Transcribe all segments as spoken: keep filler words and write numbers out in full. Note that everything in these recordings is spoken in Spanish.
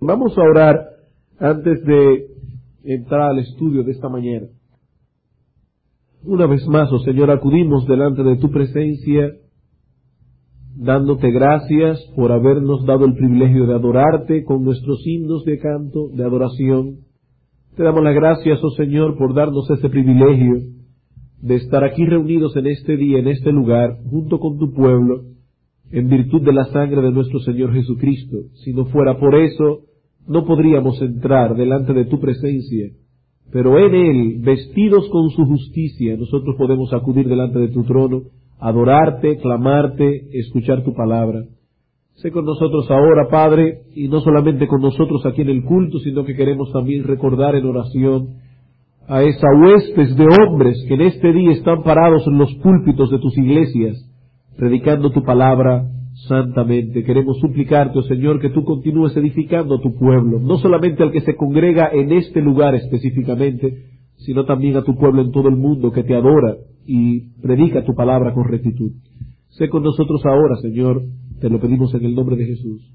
Vamos a orar antes de entrar al estudio de esta mañana. Una vez más, oh Señor, acudimos delante de tu presencia, dándote gracias por habernos dado el privilegio de adorarte con nuestros himnos de canto, de adoración. Te damos las gracias, oh Señor, por darnos ese privilegio de estar aquí reunidos en este día, en este lugar, junto con tu pueblo, en virtud de la sangre de nuestro Señor Jesucristo. Si no fuera por eso, no podríamos entrar delante de tu presencia, pero en Él, vestidos con su justicia, nosotros podemos acudir delante de tu trono, adorarte, clamarte, escuchar tu palabra. Sé con nosotros ahora, Padre, y no solamente con nosotros aquí en el culto, sino que queremos también recordar en oración a esa huestes de hombres que en este día están parados en los púlpitos de tus iglesias, predicando tu palabra santamente. Queremos suplicarte, oh Señor, que tú continúes edificando a tu pueblo, no solamente al que se congrega en este lugar específicamente, sino también a tu pueblo en todo el mundo que te adora y predica tu palabra con rectitud. Sé con nosotros ahora, Señor, te lo pedimos en el nombre de Jesús.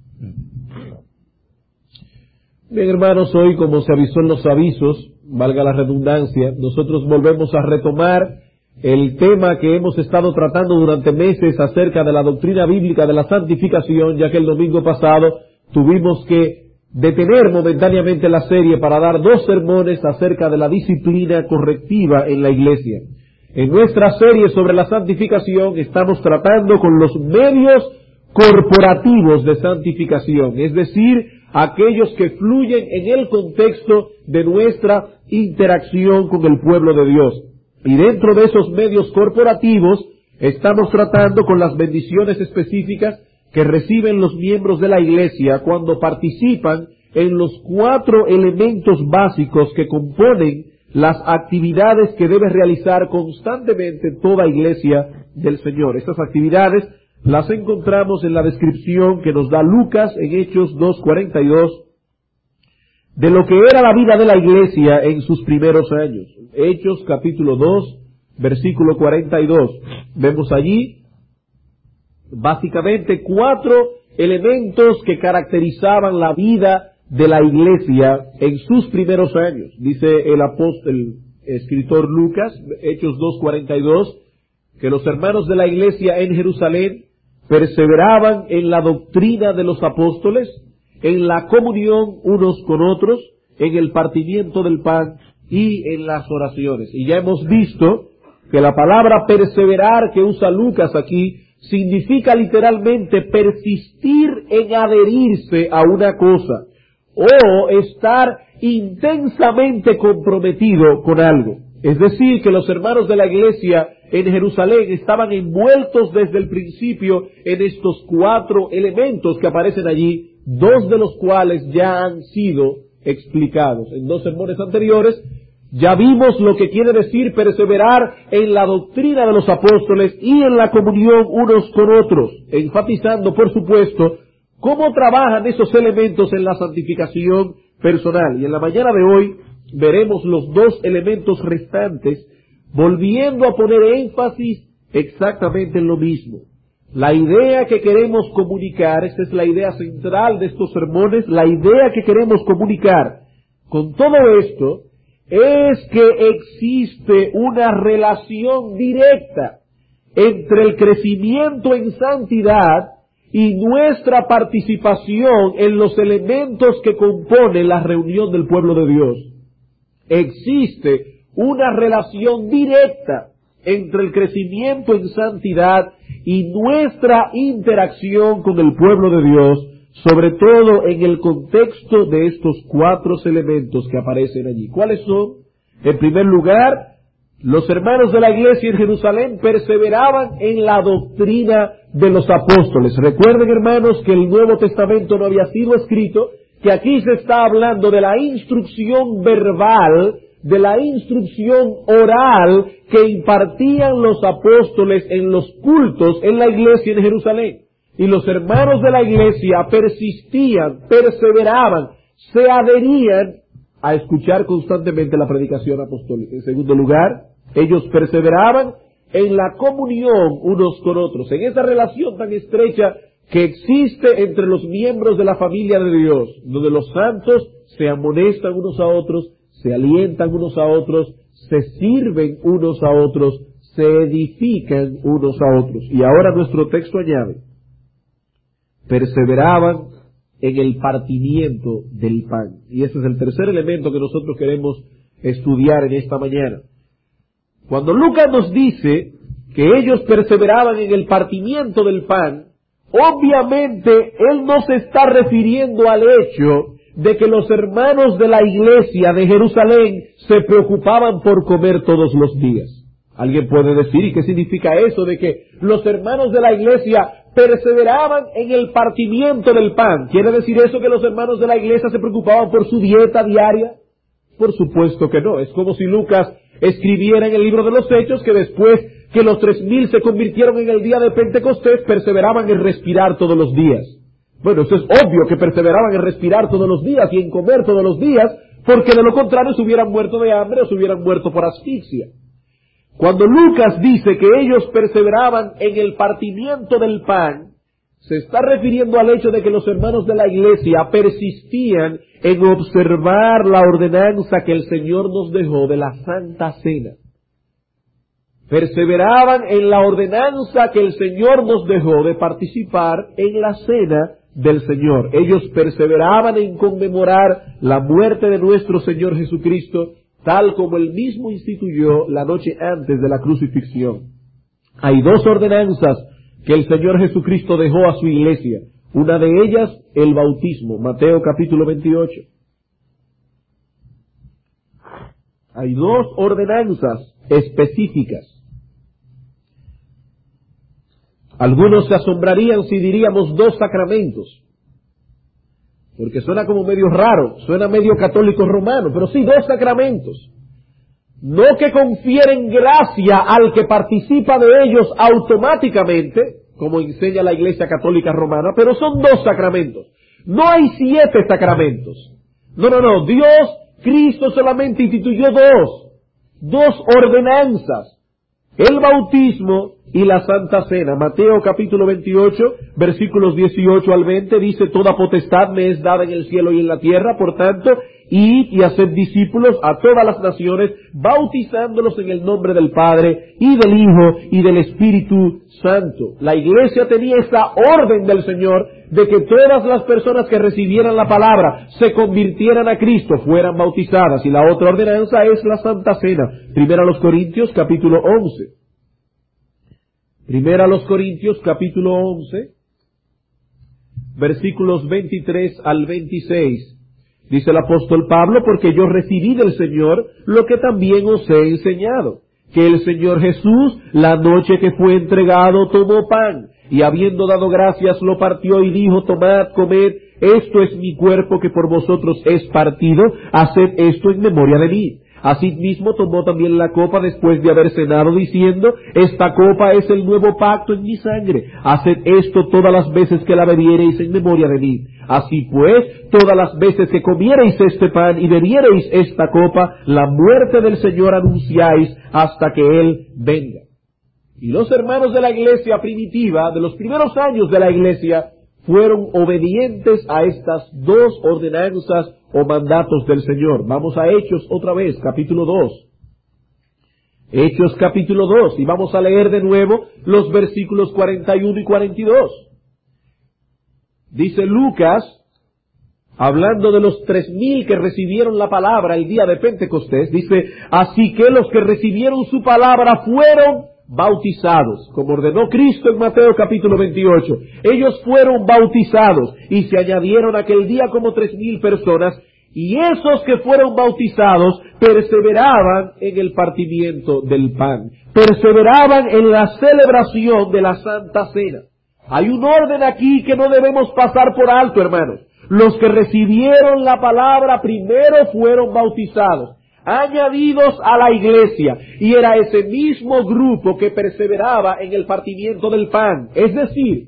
Bien, hermanos, hoy, como se avisó en los avisos, valga la redundancia, nosotros volvemos a retomar el tema que hemos estado tratando durante meses acerca de la doctrina bíblica de la santificación, ya que el domingo pasado tuvimos que detener momentáneamente la serie para dar dos sermones acerca de la disciplina correctiva en la iglesia. En nuestra serie sobre la santificación estamos tratando con los medios corporativos de santificación, es decir, aquellos que fluyen en el contexto de nuestra interacción con el pueblo de Dios. Y dentro de esos medios corporativos estamos tratando con las bendiciones específicas que reciben los miembros de la iglesia cuando participan en los cuatro elementos básicos que componen las actividades que debe realizar constantemente toda iglesia del Señor. Estas actividades las encontramos en la descripción que nos da Lucas en Hechos dos cuarenta y dos de lo que era la vida de la iglesia en sus primeros años. Hechos capítulo dos, versículo cuarenta y dos. Vemos allí básicamente cuatro elementos que caracterizaban la vida de la iglesia en sus primeros años. Dice el apóstol, el escritor Lucas, Hechos dos cuarenta y dos, que los hermanos de la iglesia en Jerusalén perseveraban en la doctrina de los apóstoles, en la comunión unos con otros, en el partimiento del pan y en las oraciones. Y ya hemos visto que la palabra perseverar que usa Lucas aquí significa literalmente persistir en adherirse a una cosa o estar intensamente comprometido con algo. Es decir, que los hermanos de la iglesia en Jerusalén estaban envueltos desde el principio en estos cuatro elementos que aparecen allí, dos de los cuales ya han sido explicados. En dos sermones anteriores ya vimos lo que quiere decir perseverar en la doctrina de los apóstoles y en la comunión unos con otros, enfatizando, por supuesto, cómo trabajan esos elementos en la santificación personal. Y en la mañana de hoy veremos los dos elementos restantes, volviendo a poner énfasis exactamente en lo mismo. La idea que queremos comunicar, esta es la idea central de estos sermones, la idea que queremos comunicar con todo esto es que existe una relación directa entre el crecimiento en santidad y nuestra participación en los elementos que componen la reunión del pueblo de Dios. Existe una relación directa entre el crecimiento en santidad y nuestra interacción con el pueblo de Dios, sobre todo en el contexto de estos cuatro elementos que aparecen allí. ¿Cuáles son? En primer lugar, los hermanos de la iglesia en Jerusalén perseveraban en la doctrina de los apóstoles. Recuerden, hermanos, que el Nuevo Testamento no había sido escrito, que aquí se está hablando de la instrucción verbal, de la instrucción oral que impartían los apóstoles en los cultos en la iglesia en Jerusalén. Y los hermanos de la iglesia persistían, perseveraban, se adherían a escuchar constantemente la predicación apostólica. En segundo lugar, ellos perseveraban en la comunión unos con otros, en esa relación tan estrecha que existe entre los miembros de la familia de Dios, donde los santos se amonestan unos a otros, se alientan unos a otros, se sirven unos a otros, se edifican unos a otros. Y ahora nuestro texto añade, perseveraban en el partimiento del pan. Y ese es el tercer elemento que nosotros queremos estudiar en esta mañana. Cuando Lucas nos dice que ellos perseveraban en el partimiento del pan, obviamente él no se está refiriendo al hecho de que los hermanos de la iglesia de Jerusalén se preocupaban por comer todos los días. Alguien puede decir, ¿y qué significa eso de que los hermanos de la iglesia perseveraban en el partimiento del pan? ¿Quiere decir eso que los hermanos de la iglesia se preocupaban por su dieta diaria? Por supuesto que no. Es como si Lucas escribiera en el libro de los Hechos que después que los tres mil se convirtieron en el día de Pentecostés, perseveraban en respirar todos los días. Bueno, eso es obvio que perseveraban en respirar todos los días y en comer todos los días, porque de lo contrario se hubieran muerto de hambre o se hubieran muerto por asfixia. Cuando Lucas dice que ellos perseveraban en el partimiento del pan, se está refiriendo al hecho de que los hermanos de la iglesia persistían en observar la ordenanza que el Señor nos dejó de la Santa Cena. Perseveraban en la ordenanza que el Señor nos dejó de participar en la cena del Señor. Ellos perseveraban en conmemorar la muerte de nuestro Señor Jesucristo, tal como Él mismo instituyó la noche antes de la crucifixión. Hay dos ordenanzas que el Señor Jesucristo dejó a su iglesia. Una de ellas, el bautismo, Mateo capítulo veintiocho. Hay dos ordenanzas específicas. Algunos se asombrarían si diríamos dos sacramentos, porque suena como medio raro, suena medio católico romano, pero sí, dos sacramentos. No que confieren gracia al que participa de ellos automáticamente, como enseña la Iglesia Católica Romana, pero son dos sacramentos. No hay siete sacramentos. No, no, no, Dios, Cristo solamente instituyó dos, dos ordenanzas. El bautismo y la Santa Cena. Mateo capítulo veintiocho, versículos dieciocho al veinte, dice, toda potestad me es dada en el cielo y en la tierra, por tanto, id y haced discípulos a todas las naciones, bautizándolos en el nombre del Padre, y del Hijo, y del Espíritu Santo. La iglesia tenía esa orden del Señor, de que todas las personas que recibieran la palabra, se convirtieran a Cristo, fueran bautizadas. Y la otra ordenanza es la Santa Cena. Primera a los Corintios, capítulo once. Primera a los Corintios, capítulo once, versículos veintitrés al veintiséis. Dice el apóstol Pablo, porque yo recibí del Señor lo que también os he enseñado, que el Señor Jesús, la noche que fue entregado, tomó pan, y habiendo dado gracias, lo partió y dijo, tomad, comed, esto es mi cuerpo que por vosotros es partido, haced esto en memoria de mí. Asimismo tomó también la copa después de haber cenado, diciendo, esta copa es el nuevo pacto en mi sangre. Haced esto todas las veces que la bebiereis en memoria de mí. Así pues, todas las veces que comiereis este pan y bebiereis esta copa, la muerte del Señor anunciáis hasta que Él venga. Y los hermanos de la iglesia primitiva, de los primeros años de la iglesia, fueron obedientes a estas dos ordenanzas o mandatos del Señor. Vamos a Hechos otra vez, capítulo dos. Hechos capítulo dos, y vamos a leer de nuevo los versículos cuarenta y uno y cuarenta y dos. Dice Lucas, hablando de los tres mil que recibieron la palabra el día de Pentecostés, dice, así que los que recibieron su palabra fueron bautizados, como ordenó Cristo en Mateo capítulo veintiocho. Ellos fueron bautizados y se añadieron aquel día como tres mil personas, y esos que fueron bautizados perseveraban en el partimiento del pan, perseveraban en la celebración de la Santa Cena. Hay un orden aquí que no debemos pasar por alto, hermanos. Los que recibieron la palabra primero fueron bautizados, añadidos a la iglesia, y era ese mismo grupo que perseveraba en el partimiento del pan. Es decir,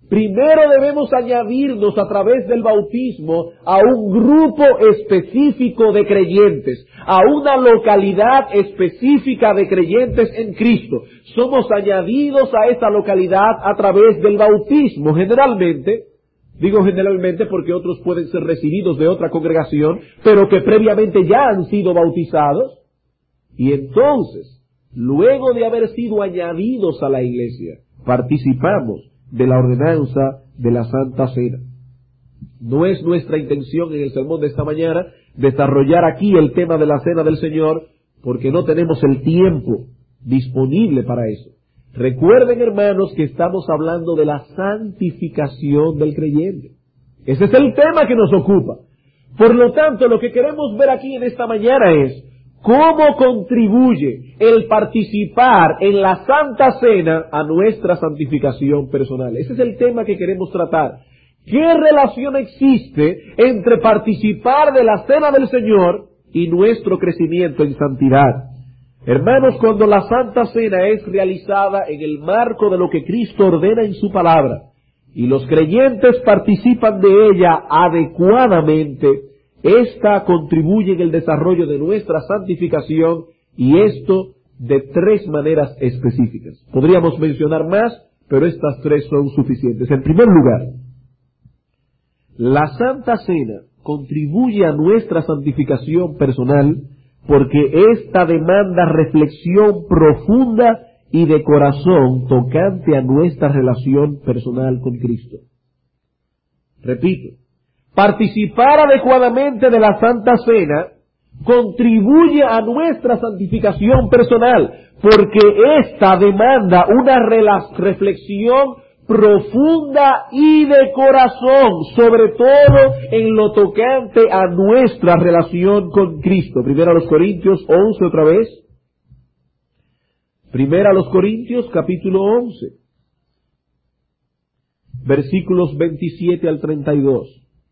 Primero debemos añadirnos a través del bautismo a un grupo específico de creyentes, a una localidad específica de creyentes en Cristo. Somos añadidos a esa localidad a través del bautismo, generalmente. Digo generalmente porque otros pueden ser recibidos de otra congregación, pero que previamente ya han sido bautizados. Y entonces, luego de haber sido añadidos a la iglesia, participamos de la ordenanza de la Santa Cena. No es nuestra intención en el sermón de esta mañana desarrollar aquí el tema de la Cena del Señor, porque no tenemos el tiempo disponible para eso. Recuerden, hermanos, que estamos hablando de la santificación del creyente. Ese es el tema que nos ocupa. Por lo tanto, lo que queremos ver aquí en esta mañana es cómo contribuye el participar en la Santa Cena a nuestra santificación personal. Ese es el tema que queremos tratar. ¿Qué relación existe entre participar de la Cena del Señor y nuestro crecimiento en santidad? Hermanos, cuando la Santa Cena es realizada en el marco de lo que Cristo ordena en su palabra, y los creyentes participan de ella adecuadamente, esta contribuye en el desarrollo de nuestra santificación, y esto de tres maneras específicas. Podríamos mencionar más, pero estas tres son suficientes. En primer lugar, la Santa Cena contribuye a nuestra santificación personal porque ésta demanda reflexión profunda y de corazón tocante a nuestra relación personal con Cristo. Repito, participar adecuadamente de la Santa Cena contribuye a nuestra santificación personal, porque ésta demanda una reflexión profunda y de corazón, sobre todo en lo tocante a nuestra relación con Cristo. Primera a los Corintios once otra vez. Primera a los Corintios capítulo once, versículos veintisiete al treinta y dos.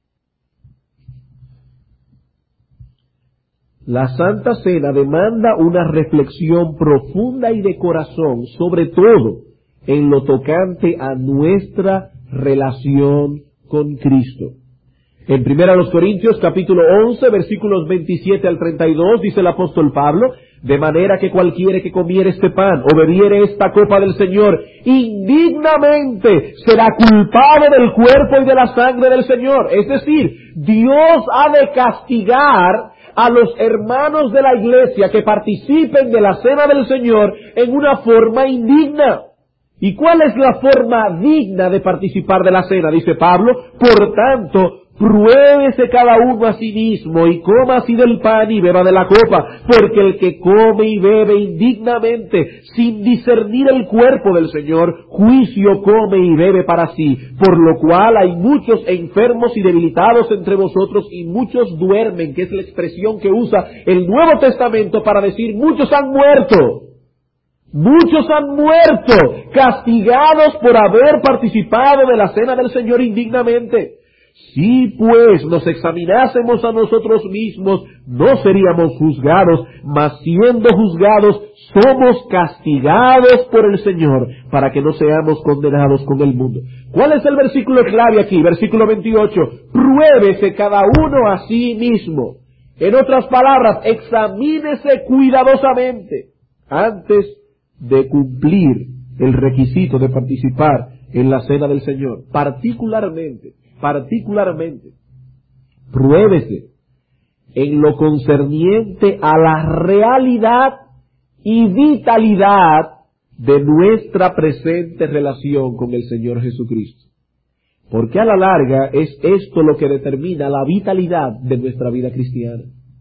La Santa Cena demanda una reflexión profunda y de corazón, sobre todo en lo tocante a nuestra relación con Cristo. En Primera a los Corintios capítulo once, versículos veintisiete al treinta y dos, dice el apóstol Pablo: de manera que cualquiera que comiere este pan o bebiere esta copa del Señor indignamente será culpado del cuerpo y de la sangre del Señor. Es decir, Dios ha de castigar a los hermanos de la iglesia que participen de la cena del Señor en una forma indigna. ¿Y cuál es la forma digna de participar de la cena? Dice Pablo: por tanto, pruébese cada uno a sí mismo y coma así del pan y beba de la copa, porque el que come y bebe indignamente, sin discernir el cuerpo del Señor, juicio come y bebe para sí, por lo cual hay muchos enfermos y debilitados entre vosotros y muchos duermen, que es la expresión que usa el Nuevo Testamento para decir muchos han muerto. Muchos han muerto, castigados por haber participado de la cena del Señor indignamente. Si pues nos examinásemos a nosotros mismos, no seríamos juzgados, mas siendo juzgados, somos castigados por el Señor, para que no seamos condenados con el mundo. ¿Cuál es el versículo clave aquí? Versículo veintiocho. Pruébese cada uno a sí mismo. En otras palabras, examínese cuidadosamente antes de cumplir el requisito de participar en la cena del Señor. Particularmente, particularmente, pruébese en lo concerniente a la realidad y vitalidad de nuestra presente relación con el Señor Jesucristo. Porque a la larga es esto lo que determina la vitalidad de nuestra vida cristiana.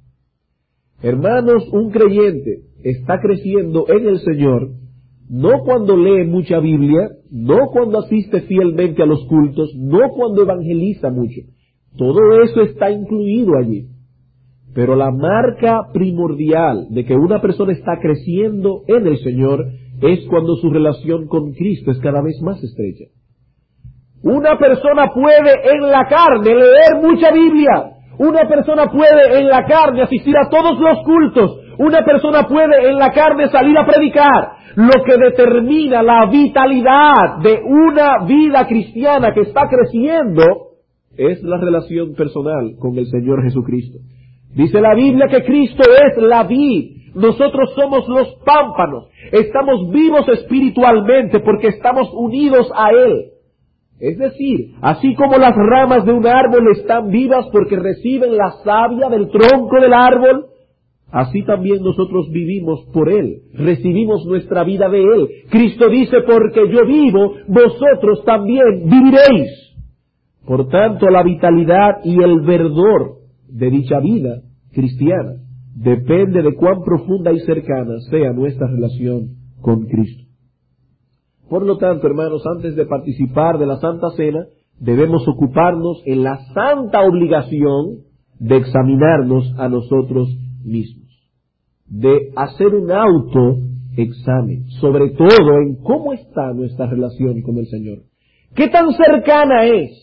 Hermanos, un creyente está creciendo en el Señor no cuando lee mucha Biblia, no cuando asiste fielmente a los cultos, no cuando evangeliza mucho. Todo eso está incluido allí. Pero la marca primordial de que una persona está creciendo en el Señor es cuando su relación con Cristo es cada vez más estrecha. Una persona puede en la carne leer mucha Biblia. Una persona puede en la carne asistir a todos los cultos. Una persona puede en la carne salir a predicar. Lo que determina la vitalidad de una vida cristiana que está creciendo es la relación personal con el Señor Jesucristo. Dice la Biblia que Cristo es la vid, nosotros somos los pámpanos, estamos vivos espiritualmente porque estamos unidos a Él. Es decir, así como las ramas de un árbol están vivas porque reciben la savia del tronco del árbol, así también nosotros vivimos por Él, recibimos nuestra vida de Él. Cristo dice, porque yo vivo, vosotros también viviréis. Por tanto, la vitalidad y el verdor de dicha vida cristiana depende de cuán profunda y cercana sea nuestra relación con Cristo. Por lo tanto, hermanos, antes de participar de la Santa Cena, debemos ocuparnos en la santa obligación de examinarnos a nosotros mismos, de hacer un autoexamen, sobre todo en cómo está nuestra relación con el Señor. ¿Qué tan cercana es?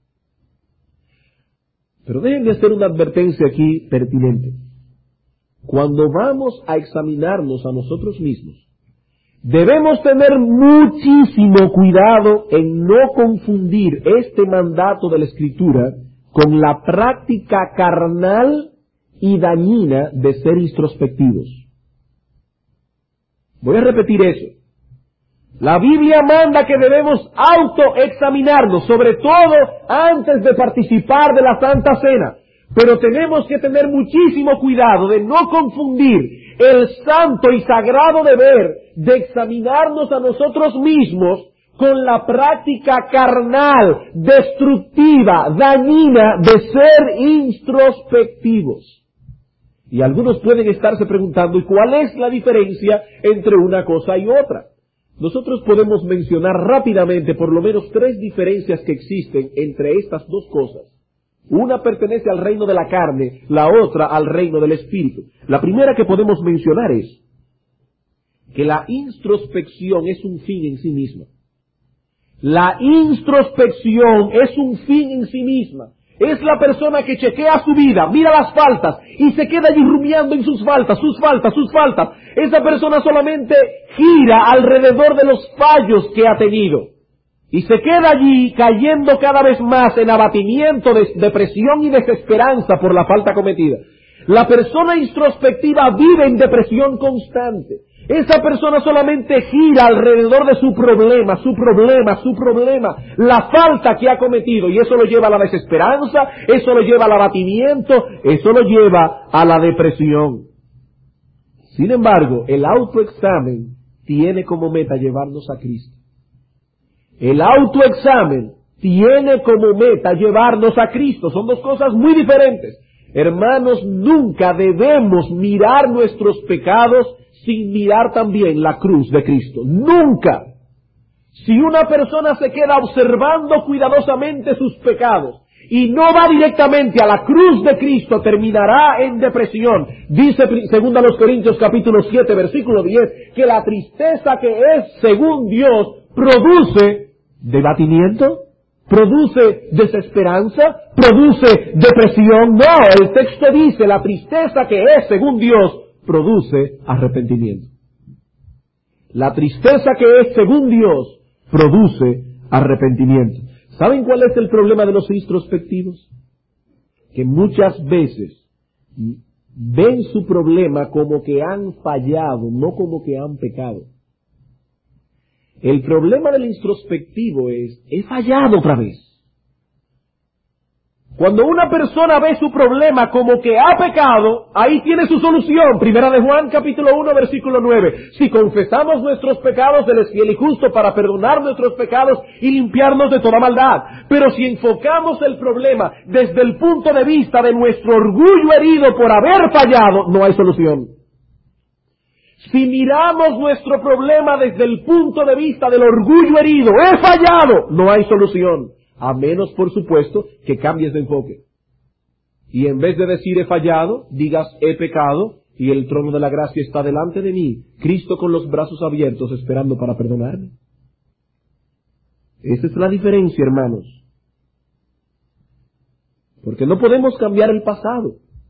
Pero déjenme hacer una advertencia aquí pertinente. Cuando vamos a examinarnos a nosotros mismos, debemos tener muchísimo cuidado en no confundir este mandato de la Escritura con la práctica carnal y dañina de ser introspectivos. Voy a repetir eso. La Biblia manda que debemos autoexaminarnos, sobre todo antes de participar de la Santa Cena. Pero tenemos que tener muchísimo cuidado de no confundir el santo y sagrado deber de examinarnos a nosotros mismos con la práctica carnal, destructiva, dañina de ser introspectivos. Y algunos pueden estarse preguntando, ¿y cuál es la diferencia entre una cosa y otra? Nosotros podemos mencionar rápidamente por lo menos tres diferencias que existen entre estas dos cosas. Una pertenece al reino de la carne, la otra al reino del espíritu. La primera que podemos mencionar es que la introspección es un fin en sí misma. La introspección es un fin en sí misma. Es la persona que chequea su vida, mira las faltas y se queda allí rumiando en sus faltas, sus faltas, sus faltas. Esa persona solamente gira alrededor de los fallos que ha tenido y se queda allí cayendo cada vez más en abatimiento, de depresión y desesperanza por la falta cometida. La persona introspectiva vive en depresión constante. Esa persona solamente gira alrededor de su problema, su problema, su problema, la falta que ha cometido, y eso lo lleva a la desesperanza, eso lo lleva al abatimiento, eso lo lleva a la depresión. Sin embargo, el autoexamen tiene como meta llevarnos a Cristo. El autoexamen tiene como meta llevarnos a Cristo. Son dos cosas muy diferentes. Hermanos, nunca debemos mirar nuestros pecados sin mirar también la cruz de Cristo. Nunca. Si una persona se queda observando cuidadosamente sus pecados y no va directamente a la cruz de Cristo, terminará en depresión. Dice según a los Corintios capítulo siete versículo diez que la tristeza que es según Dios produce debatimiento, produce desesperanza, produce depresión. No, el texto dice la tristeza que es según Dios produce arrepentimiento. La tristeza que es según Dios produce arrepentimiento. ¿Saben cuál es el problema de los introspectivos? Que muchas veces ven su problema como que han fallado, no como que han pecado. El problema del introspectivo es, he fallado otra vez. Cuando una persona ve su problema como que ha pecado, ahí tiene su solución. Primera de Juan, capítulo uno, versículo nueve. Si confesamos nuestros pecados, Él es fiel y justo para perdonar nuestros pecados y limpiarnos de toda maldad. Pero si enfocamos el problema desde el punto de vista de nuestro orgullo herido por haber fallado, no hay solución. Si miramos nuestro problema desde el punto de vista del orgullo herido, he fallado, no hay solución. A menos, por supuesto, que cambies de enfoque. Y en vez de decir he fallado, digas he pecado y el trono de la gracia está delante de mí. Cristo con los brazos abiertos esperando para perdonarme. Esa es la diferencia, hermanos. Porque no podemos cambiar el pasado.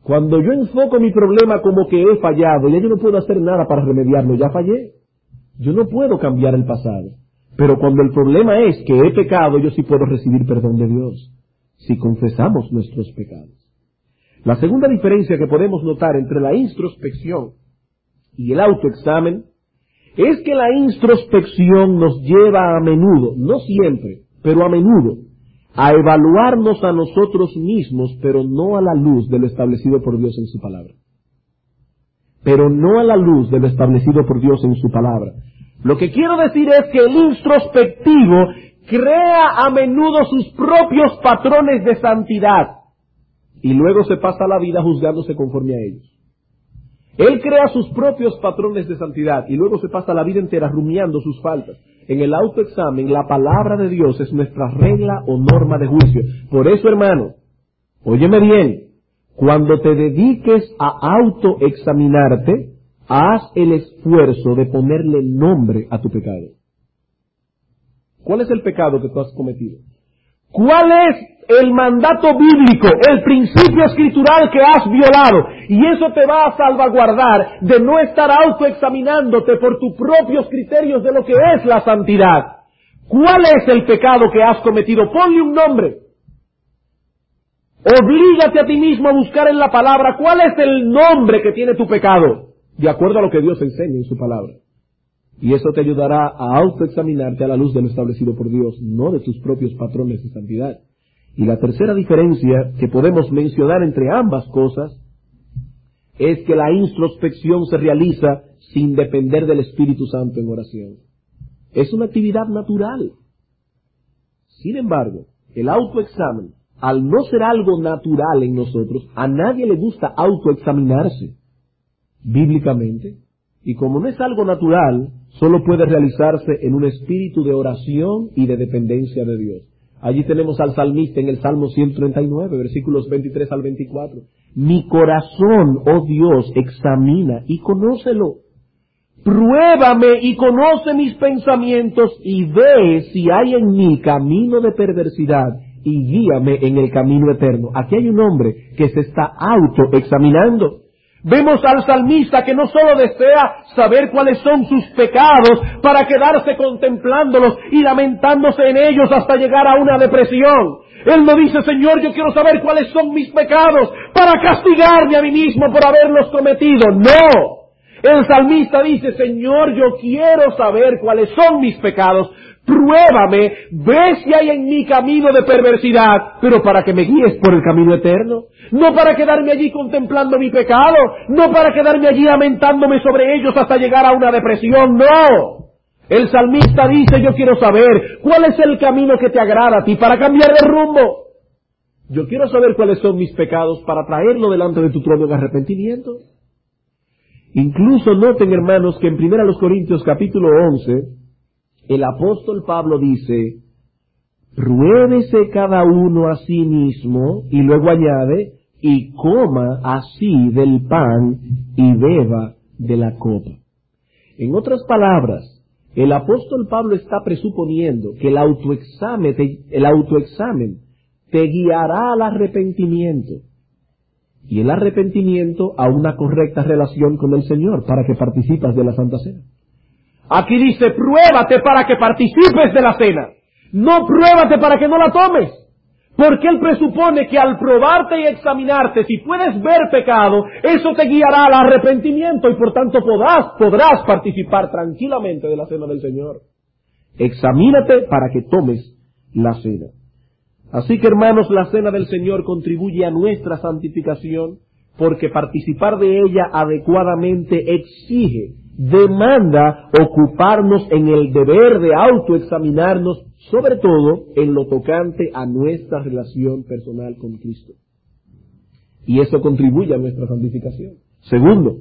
Cuando yo enfoco mi problema como que he fallado, ya yo no puedo hacer nada para remediarlo, ya fallé. Yo no puedo cambiar el pasado. Pero cuando el problema es que he pecado, yo sí puedo recibir perdón de Dios, si confesamos nuestros pecados. La segunda diferencia que podemos notar entre la introspección y el autoexamen es que la introspección nos lleva a menudo, no siempre, pero a menudo, a evaluarnos a nosotros mismos, pero no a la luz de lo establecido por Dios en su palabra. Pero no a la luz de lo establecido por Dios en su palabra. Lo que quiero decir es que el introspectivo crea a menudo sus propios patrones de santidad y luego se pasa la vida juzgándose conforme a ellos. Él crea sus propios patrones de santidad y luego se pasa la vida entera rumiando sus faltas. En el autoexamen, la palabra de Dios es nuestra regla o norma de juicio. Por eso, hermano, óyeme bien, cuando te dediques a autoexaminarte, haz el esfuerzo de ponerle nombre a tu pecado. ¿Cuál es el pecado que tú has cometido? ¿Cuál es el mandato bíblico, el principio escritural que has violado? Y eso te va a salvaguardar de no estar autoexaminándote por tus propios criterios de lo que es la santidad. ¿Cuál es el pecado que has cometido? Ponle un nombre. Oblígate a ti mismo a buscar en la palabra cuál es el nombre que tiene tu pecado, de acuerdo a lo que Dios enseña en su palabra. Y eso te ayudará a autoexaminarte a la luz de lo establecido por Dios, no de tus propios patrones de santidad. Y la tercera diferencia que podemos mencionar entre ambas cosas es que la introspección se realiza sin depender del Espíritu Santo en oración. Es una actividad natural. Sin embargo, el autoexamen, al no ser algo natural en nosotros, a nadie le gusta autoexaminarse bíblicamente. Y como no es algo natural, solo puede realizarse en un espíritu de oración y de dependencia de Dios. Allí tenemos al salmista en el Salmo ciento treinta y nueve, versículos veintitrés al veinticuatro. Mi corazón, oh Dios, examina y conócelo. Pruébame y conoce mis pensamientos y ve si hay en mí camino de perversidad y guíame en el camino eterno. Aquí hay un hombre que se está autoexaminando. Vemos al salmista que no solo desea saber cuáles son sus pecados para quedarse contemplándolos y lamentándose en ellos hasta llegar a una depresión. Él no dice, Señor, yo quiero saber cuáles son mis pecados para castigarme a mí mismo por haberlos cometido. No. El salmista dice, Señor, yo quiero saber cuáles son mis pecados. Pruébame, ve si hay en mí camino de perversidad, pero para que me guíes por el camino eterno. No para quedarme allí contemplando mi pecado, no para quedarme allí lamentándome sobre ellos hasta llegar a una depresión, no. El salmista dice, yo quiero saber cuál es el camino que te agrada a ti para cambiar de rumbo. Yo quiero saber cuáles son mis pecados para traerlo delante de tu trono en arrepentimiento. Incluso noten, hermanos, que en primera Corintios capítulo once, el apóstol Pablo dice, pruébese cada uno a sí mismo, y luego añade, y coma así del pan y beba de la copa. En otras palabras, el apóstol Pablo está presuponiendo que el autoexamen te, el autoexamen te guiará al arrepentimiento, y el arrepentimiento a una correcta relación con el Señor, para que participas de la Santa Cena. Aquí dice, pruébate para que participes de la cena. No pruébate para que no la tomes. Porque él presupone que al probarte y examinarte, si puedes ver pecado, eso te guiará al arrepentimiento y por tanto podrás, podrás participar tranquilamente de la cena del Señor. Examínate para que tomes la cena. Así que, hermanos, la cena del Señor contribuye a nuestra santificación porque participar de ella adecuadamente exige, demanda ocuparnos en el deber de autoexaminarnos, sobre todo en lo tocante a nuestra relación personal con Cristo. Y eso contribuye a nuestra santificación. Segundo,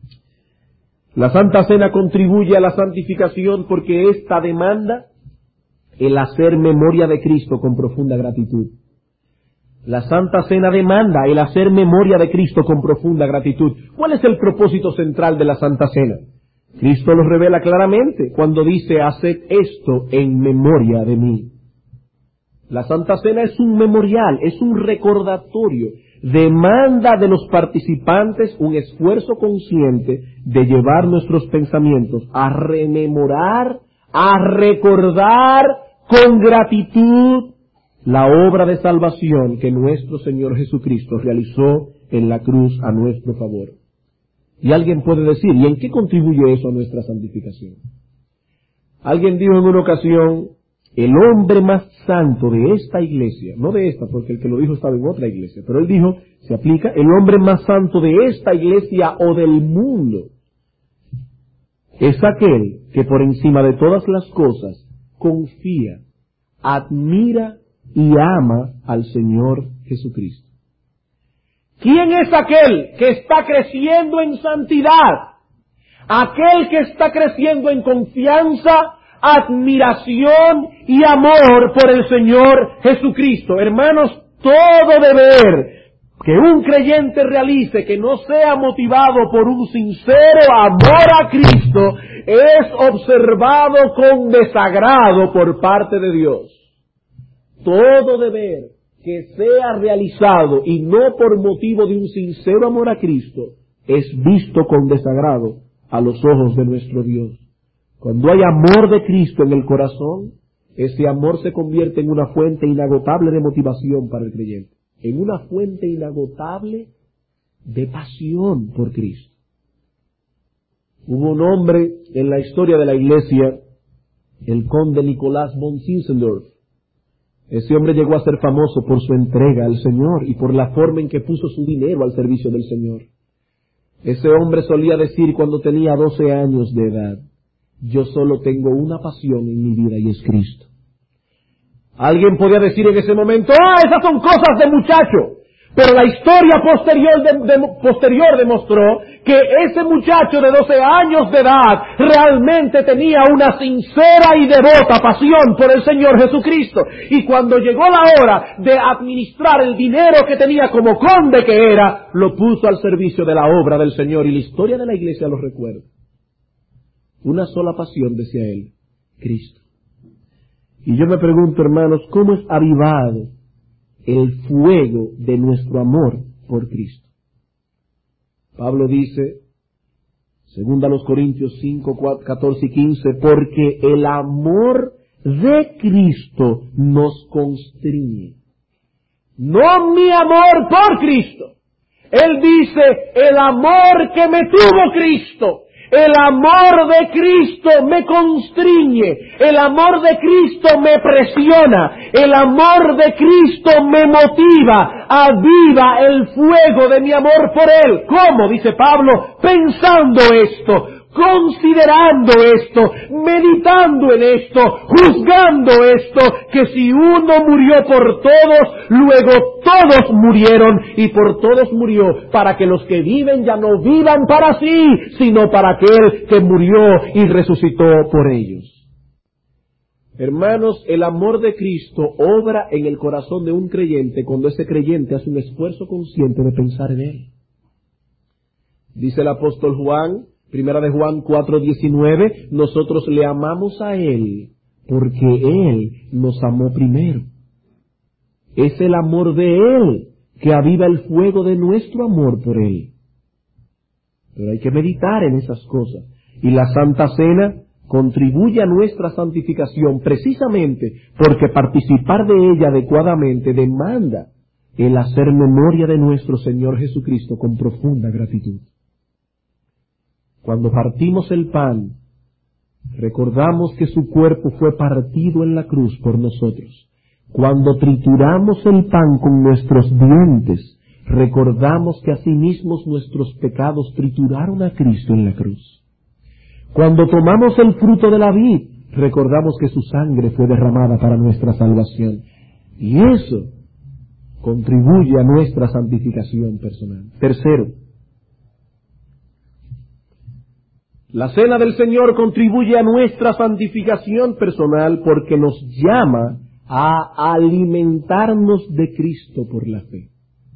la Santa Cena contribuye a la santificación porque ésta demanda el hacer memoria de Cristo con profunda gratitud. La Santa Cena demanda el hacer memoria de Cristo con profunda gratitud. ¿Cuál es el propósito central de la Santa Cena? Cristo lo revela claramente cuando dice, haced esto en memoria de mí. La Santa Cena es un memorial, es un recordatorio demanda de los participantes un esfuerzo consciente de llevar nuestros pensamientos a rememorar, a recordar con gratitud la obra de salvación que nuestro Señor Jesucristo realizó en la cruz a nuestro favor. Y alguien puede decir, ¿y en qué contribuye eso a nuestra santificación? Alguien dijo en una ocasión, el hombre más santo de esta iglesia, no de esta, porque el que lo dijo estaba en otra iglesia, pero él dijo, se aplica, el hombre más santo de esta iglesia o del mundo es aquel que por encima de todas las cosas confía, admira y ama al Señor Jesucristo. ¿Quién es aquel que está creciendo en santidad? Aquel que está creciendo en confianza, admiración y amor por el Señor Jesucristo. Hermanos, todo deber que un creyente realice que no sea motivado por un sincero amor a Cristo es observado con desagrado por parte de Dios. Todo deber que sea realizado y no por motivo de un sincero amor a Cristo es visto con desagrado a los ojos de nuestro Dios. Cuando hay amor de Cristo en el corazón, ese amor se convierte en una fuente inagotable de motivación para el creyente, en una fuente inagotable de pasión por Cristo. Hubo un hombre en la historia de la iglesia, el conde Nicolás von Zinzendorf. Ese hombre llegó a ser famoso por su entrega al Señor y por la forma en que puso su dinero al servicio del Señor. Ese hombre solía decir cuando tenía doce años de edad, yo solo tengo una pasión en mi vida y es Cristo. Alguien podía decir en ese momento, ah, esas son cosas de muchacho. Pero la historia posterior, de, de, posterior demostró que ese muchacho de doce años de edad realmente tenía una sincera y devota pasión por el Señor Jesucristo. Y cuando llegó la hora de administrar el dinero que tenía como conde que era, lo puso al servicio de la obra del Señor. Y la historia de la iglesia lo recuerda. Una sola pasión, decía él, Cristo. Y yo me pregunto, hermanos, ¿cómo es avivado el fuego de nuestro amor por Cristo? Pablo dice, según a los Corintios cinco, catorce y quince, porque el amor de Cristo nos constriñe. No mi amor por Cristo. Él dice, el amor que me tuvo Cristo. El amor de Cristo me constriñe, el amor de Cristo me presiona, el amor de Cristo me motiva, aviva el fuego de mi amor por Él. ¿Cómo? Dice Pablo, pensando esto, considerando esto, meditando en esto, juzgando esto, que si uno murió por todos, luego todos murieron y por todos murió, para que los que viven ya no vivan para sí, sino para aquel que murió y resucitó por ellos. Hermanos, el amor de Cristo obra en el corazón de un creyente cuando ese creyente hace un esfuerzo consciente de pensar en Él. Dice el apóstol Juan, Primera de Juan cuatro diecinueve, nosotros le amamos a Él porque Él nos amó primero. Es el amor de Él que aviva el fuego de nuestro amor por Él. Pero hay que meditar en esas cosas. Y la Santa Cena contribuye a nuestra santificación precisamente porque participar de ella adecuadamente demanda el hacer memoria de nuestro Señor Jesucristo con profunda gratitud. Cuando partimos el pan, recordamos que su cuerpo fue partido en la cruz por nosotros. Cuando trituramos el pan con nuestros dientes, recordamos que asimismo nuestros pecados trituraron a Cristo en la cruz. Cuando tomamos el fruto de la vid, recordamos que su sangre fue derramada para nuestra salvación. Y eso contribuye a nuestra santificación personal. Tercero, la cena del Señor contribuye a nuestra santificación personal porque nos llama a alimentarnos de Cristo por la fe.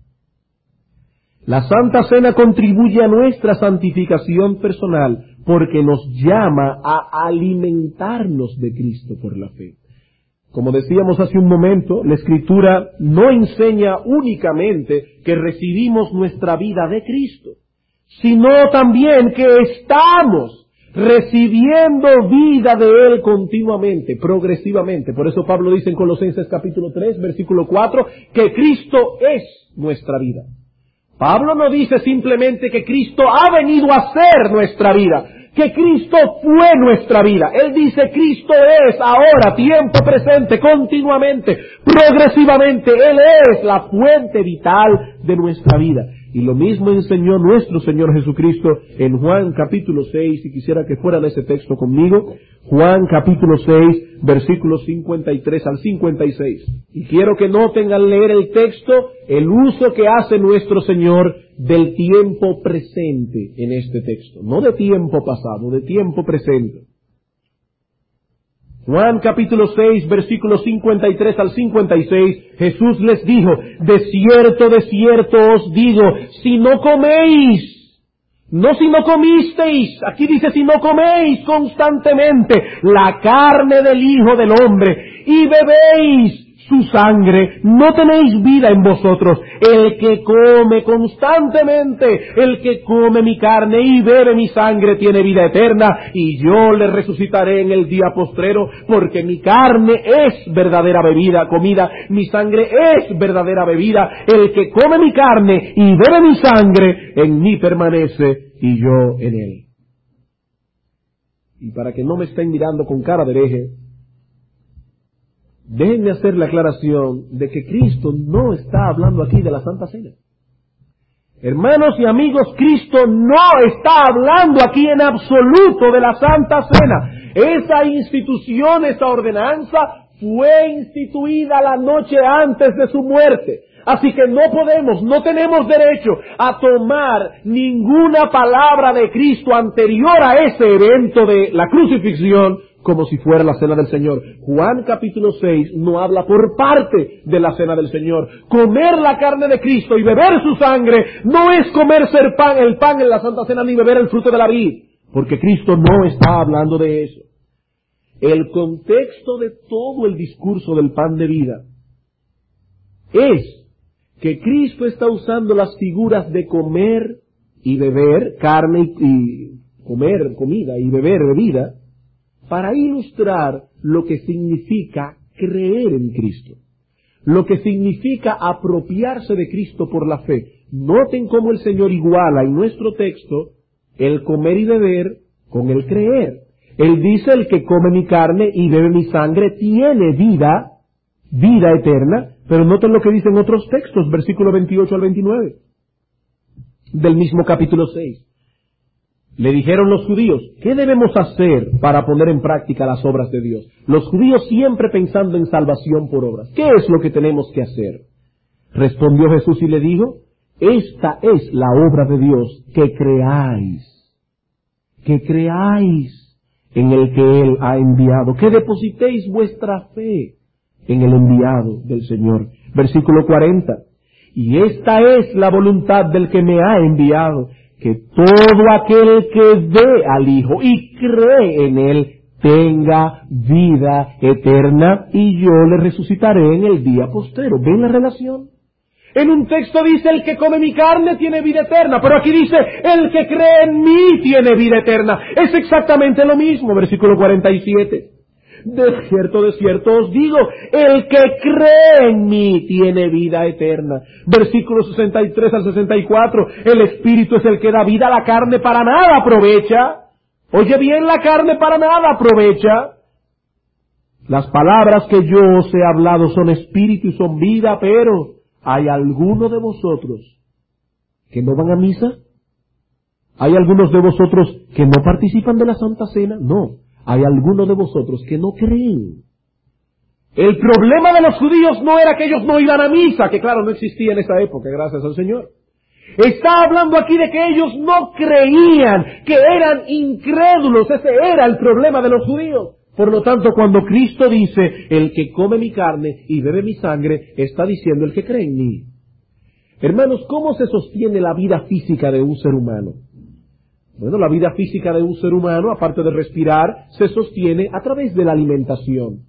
La Santa Cena contribuye a nuestra santificación personal porque nos llama a alimentarnos de Cristo por la fe. Como decíamos hace un momento, la Escritura no enseña únicamente que recibimos nuestra vida de Cristo, sino también que estamos recibiendo vida de Él continuamente, progresivamente. Por eso Pablo dice en Colosenses capítulo tres, versículo cuatro, que Cristo es nuestra vida. Pablo no dice simplemente que Cristo ha venido a ser nuestra vida, que Cristo fue nuestra vida. Él dice Cristo es ahora, tiempo presente, continuamente, progresivamente. Él es la fuente vital de nuestra vida. Y lo mismo enseñó nuestro Señor Jesucristo en Juan capítulo seis, y quisiera que fueran ese texto conmigo. Juan capítulo seis, versículos cincuenta y tres al cincuenta y seis. Y quiero que noten al leer el texto el uso que hace nuestro Señor del tiempo presente en este texto. No de tiempo pasado, de tiempo presente. Juan capítulo seis, versículos cincuenta y tres al cincuenta y seis, Jesús les dijo, de cierto, de cierto os digo, si no coméis, no si no comisteis, aquí dice si no coméis constantemente la carne del Hijo del Hombre y bebéis su sangre, no tenéis vida en vosotros. El que come constantemente, el que come mi carne y bebe mi sangre tiene vida eterna, y yo le resucitaré en el día postrero, porque mi carne es verdadera bebida, comida, mi sangre es verdadera bebida. El que come mi carne y bebe mi sangre, en mí permanece y yo en él. Y para que no me estén mirando con cara de hereje, déjenme hacer la aclaración de que Cristo no está hablando aquí de la Santa Cena. Hermanos y amigos, Cristo no está hablando aquí en absoluto de la Santa Cena. Esa institución, esa ordenanza, fue instituida la noche antes de su muerte. Así que no podemos, no tenemos derecho a tomar ninguna palabra de Cristo anterior a ese evento de la crucifixión como si fuera la cena del Señor. Juan capítulo seis no habla por parte de la cena del Señor. Comer la carne de Cristo y beber su sangre no es comerse el pan, el pan en la Santa Cena ni beber el fruto de la vid, porque Cristo no está hablando de eso. El contexto de todo el discurso del pan de vida es que Cristo está usando las figuras de comer y beber, carne y, y comer comida y beber bebida, para ilustrar lo que significa creer en Cristo, lo que significa apropiarse de Cristo por la fe. Noten cómo el Señor iguala en nuestro texto el comer y beber con el creer. Él dice, el que come mi carne y bebe mi sangre tiene vida, vida eterna, pero noten lo que dicen otros textos, versículo veintiocho al veintinueve, del mismo capítulo seis. Le dijeron los judíos, ¿qué debemos hacer para poner en práctica las obras de Dios? Los judíos siempre pensando en salvación por obras. ¿Qué es lo que tenemos que hacer? Respondió Jesús y le dijo, esta es la obra de Dios, que creáis, que creáis en el que Él ha enviado, que depositéis vuestra fe en el enviado del Señor. Versículo cuarenta, y esta es la voluntad del que me ha enviado, que todo aquel que ve al Hijo y cree en Él tenga vida eterna, y yo le resucitaré en el día postrero. ¿Ven la relación? En un texto dice, el que come mi carne tiene vida eterna, pero aquí dice, el que cree en mí tiene vida eterna. Es exactamente lo mismo, versículo cuarenta y siete. De cierto, de cierto os digo, el que cree en mí tiene vida eterna. Versículos sesenta y tres al sesenta y cuatro, el Espíritu es el que da vida, la carne para nada aprovecha. Oye bien, la carne para nada aprovecha. Las palabras que yo os he hablado son espíritu y son vida, pero ¿hay alguno de vosotros que no van a misa? ¿Hay algunos de vosotros que no participan de la Santa Cena? No. Hay algunos de vosotros que no creen. El problema de los judíos no era que ellos no iban a misa, que claro, no existía en esa época, gracias al Señor. Está hablando aquí de que ellos no creían, que eran incrédulos. Ese era el problema de los judíos. Por lo tanto, cuando Cristo dice, el que come mi carne y bebe mi sangre, está diciendo el que cree en mí. Hermanos, ¿cómo se sostiene la vida física de un ser humano? Bueno, la vida física de un ser humano, aparte de respirar, se sostiene a través de la alimentación.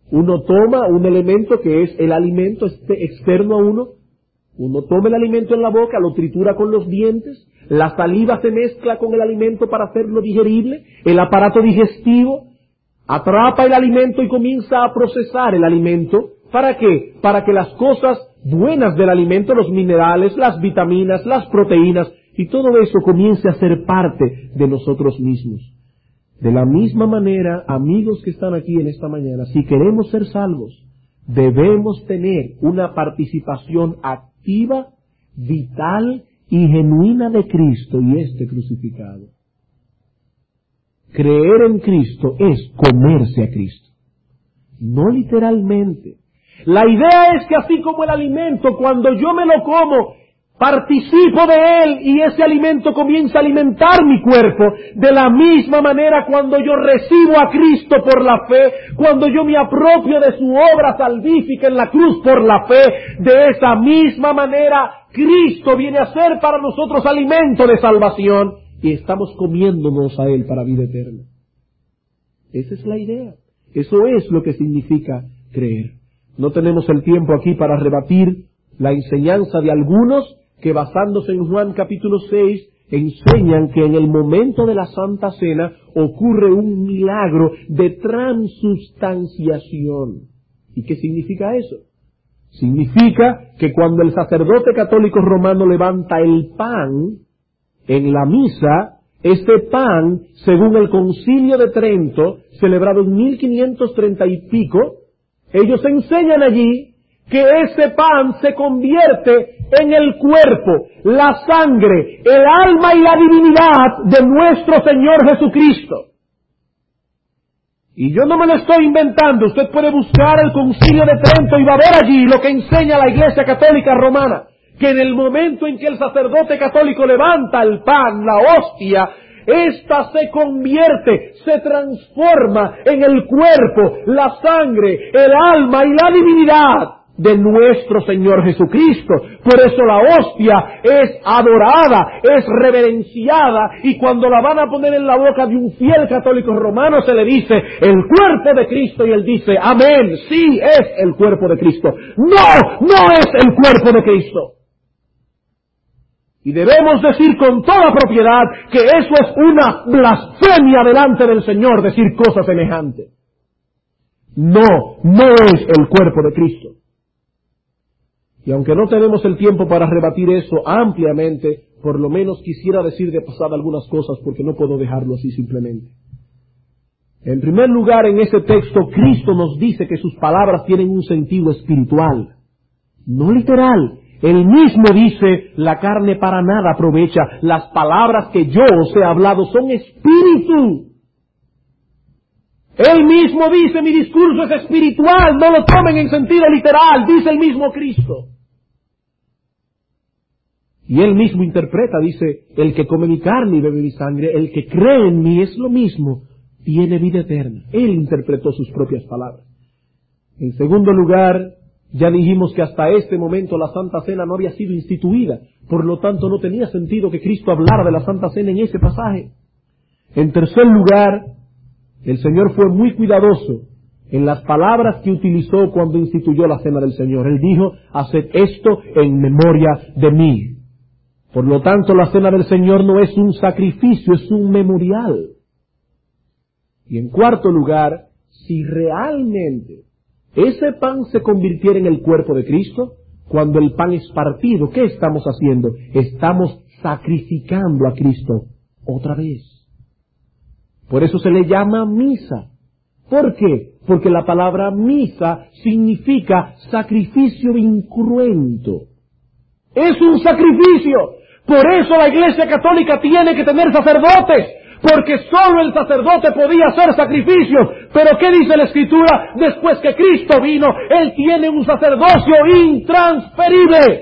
Uno toma un elemento que es el alimento este externo a uno, uno toma el alimento en la boca, lo tritura con los dientes, la saliva se mezcla con el alimento para hacerlo digerible, el aparato digestivo atrapa el alimento y comienza a procesar el alimento. ¿Para qué? Para que las cosas buenas del alimento, los minerales, las vitaminas, las proteínas y todo eso comience a ser parte de nosotros mismos. De la misma manera, amigos que están aquí en esta mañana, si queremos ser salvos, debemos tener una participación activa, vital y genuina de Cristo y este crucificado. Creer en Cristo es comerse a Cristo, no literalmente. La idea es que así como el alimento, cuando yo me lo como, participo de él y ese alimento comienza a alimentar mi cuerpo. De la misma manera, cuando yo recibo a Cristo por la fe, cuando yo me apropio de su obra salvífica en la cruz por la fe, de esa misma manera Cristo viene a ser para nosotros alimento de salvación y estamos comiéndonos a él para vida eterna. Esa es la idea. Eso es lo que significa creer. No tenemos el tiempo aquí para rebatir la enseñanza de algunos que, basándose en Juan capítulo seis, enseñan que en el momento de la Santa Cena ocurre un milagro de transustanciación. ¿Y qué significa eso? Significa que cuando el sacerdote católico romano levanta el pan en la misa, este pan, según el Concilio de Trento, celebrado en mil quinientos treinta y pico, ellos enseñan allí que ese pan se convierte en el cuerpo, la sangre, el alma y la divinidad de nuestro Señor Jesucristo. Y yo no me lo estoy inventando, usted puede buscar el Concilio de Trento y va a ver allí lo que enseña la Iglesia Católica Romana, que en el momento en que el sacerdote católico levanta el pan, la hostia, ésta se convierte, se transforma en el cuerpo, la sangre, el alma y la divinidad de nuestro Señor Jesucristo. Por eso la hostia es adorada, es reverenciada, y cuando la van a poner en la boca de un fiel católico romano se le dice el cuerpo de Cristo y él dice amén, sí es el cuerpo de Cristo. No, no es el cuerpo de Cristo. Y debemos decir con toda propiedad que eso es una blasfemia delante del Señor, decir cosas semejantes. No, no es el cuerpo de Cristo. Y aunque no tenemos el tiempo para rebatir eso ampliamente, por lo menos quisiera decir de pasada algunas cosas porque no puedo dejarlo así simplemente. En primer lugar, en ese texto, Cristo nos dice que sus palabras tienen un sentido espiritual, no literal. Él mismo dice, la carne para nada aprovecha, las palabras que yo os he hablado son espíritu. Él mismo dice, mi discurso es espiritual, no lo tomen en sentido literal, dice el mismo Cristo. Y él mismo interpreta, dice, el que come mi carne y bebe mi sangre, el que cree en mí es lo mismo, tiene vida eterna. Él interpretó sus propias palabras. En segundo lugar, ya dijimos que hasta este momento la Santa Cena no había sido instituida, por lo tanto no tenía sentido que Cristo hablara de la Santa Cena en ese pasaje. En tercer lugar, el Señor fue muy cuidadoso en las palabras que utilizó cuando instituyó la Cena del Señor. Él dijo, haced esto en memoria de mí. Por lo tanto, la Cena del Señor no es un sacrificio, es un memorial. Y en cuarto lugar, si realmente ese pan se convirtiera en el cuerpo de Cristo, cuando el pan es partido, ¿qué estamos haciendo? Estamos sacrificando a Cristo otra vez. Por eso se le llama misa. ¿Por qué? Porque la palabra misa significa sacrificio incruento. Es un sacrificio. Por eso la Iglesia Católica tiene que tener sacerdotes, porque solo el sacerdote podía hacer sacrificios. Pero ¿qué dice la Escritura? Después que Cristo vino, Él tiene un sacerdocio intransferible.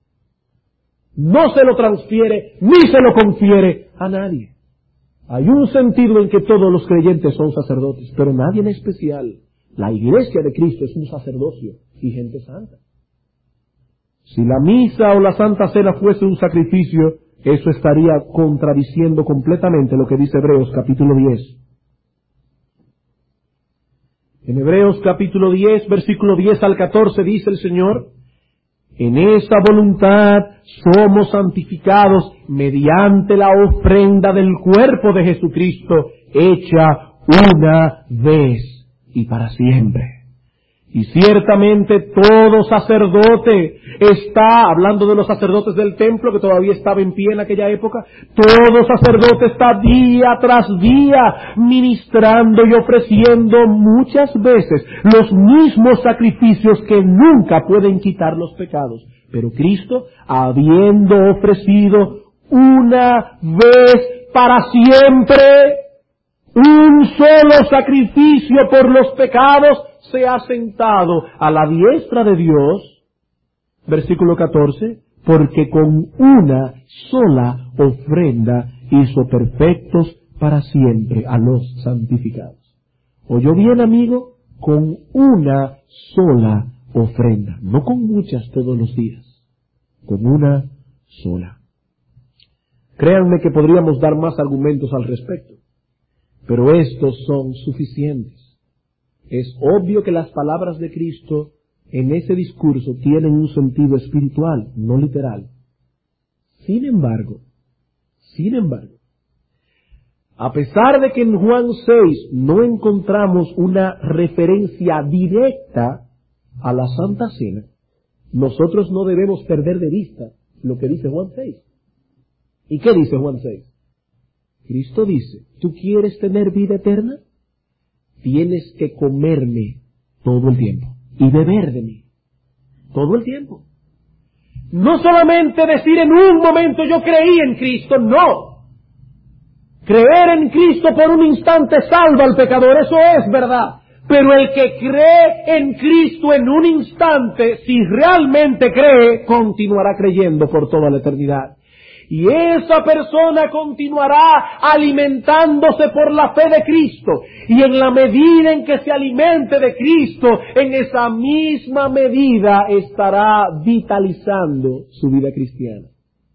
No se lo transfiere, ni se lo confiere a nadie. Hay un sentido en que todos los creyentes son sacerdotes, pero nadie en especial. La Iglesia de Cristo es un sacerdocio y gente santa. Si la misa o la Santa Cena fuese un sacrificio, eso estaría contradiciendo completamente lo que dice Hebreos capítulo diez. En Hebreos capítulo diez, versículo diez al catorce dice el Señor: en esa voluntad somos santificados mediante la ofrenda del cuerpo de Jesucristo, hecha una vez y para siempre. Y ciertamente todo sacerdote está, hablando de los sacerdotes del templo que todavía estaba en pie en aquella época, todo sacerdote está día tras día ministrando y ofreciendo muchas veces los mismos sacrificios que nunca pueden quitar los pecados. Pero Cristo, habiendo ofrecido una vez para siempre un solo sacrificio por los pecados, se ha sentado a la diestra de Dios, versículo catorce, porque con una sola ofrenda hizo perfectos para siempre a los santificados. ¿Oyó bien, amigo? Con una sola ofrenda, no con muchas todos los días, con una sola. Créanme que podríamos dar más argumentos al respecto, pero estos son suficientes. Es obvio que las palabras de Cristo en ese discurso tienen un sentido espiritual, no literal. Sin embargo, sin embargo, a pesar de que en Juan seis no encontramos una referencia directa a la Santa Cena, nosotros no debemos perder de vista lo que dice Juan seis. ¿Y qué dice Juan seis? Cristo dice: ¿tú quieres tener vida eterna? Tienes que comerme todo el tiempo y beber de mí todo el tiempo. No solamente decir en un momento yo creí en Cristo, no. Creer en Cristo por un instante salva al pecador, eso es verdad. Pero el que cree en Cristo en un instante, si realmente cree, continuará creyendo por toda la eternidad. Y esa persona continuará alimentándose por la fe de Cristo. Y en la medida en que se alimente de Cristo, en esa misma medida estará vitalizando su vida cristiana.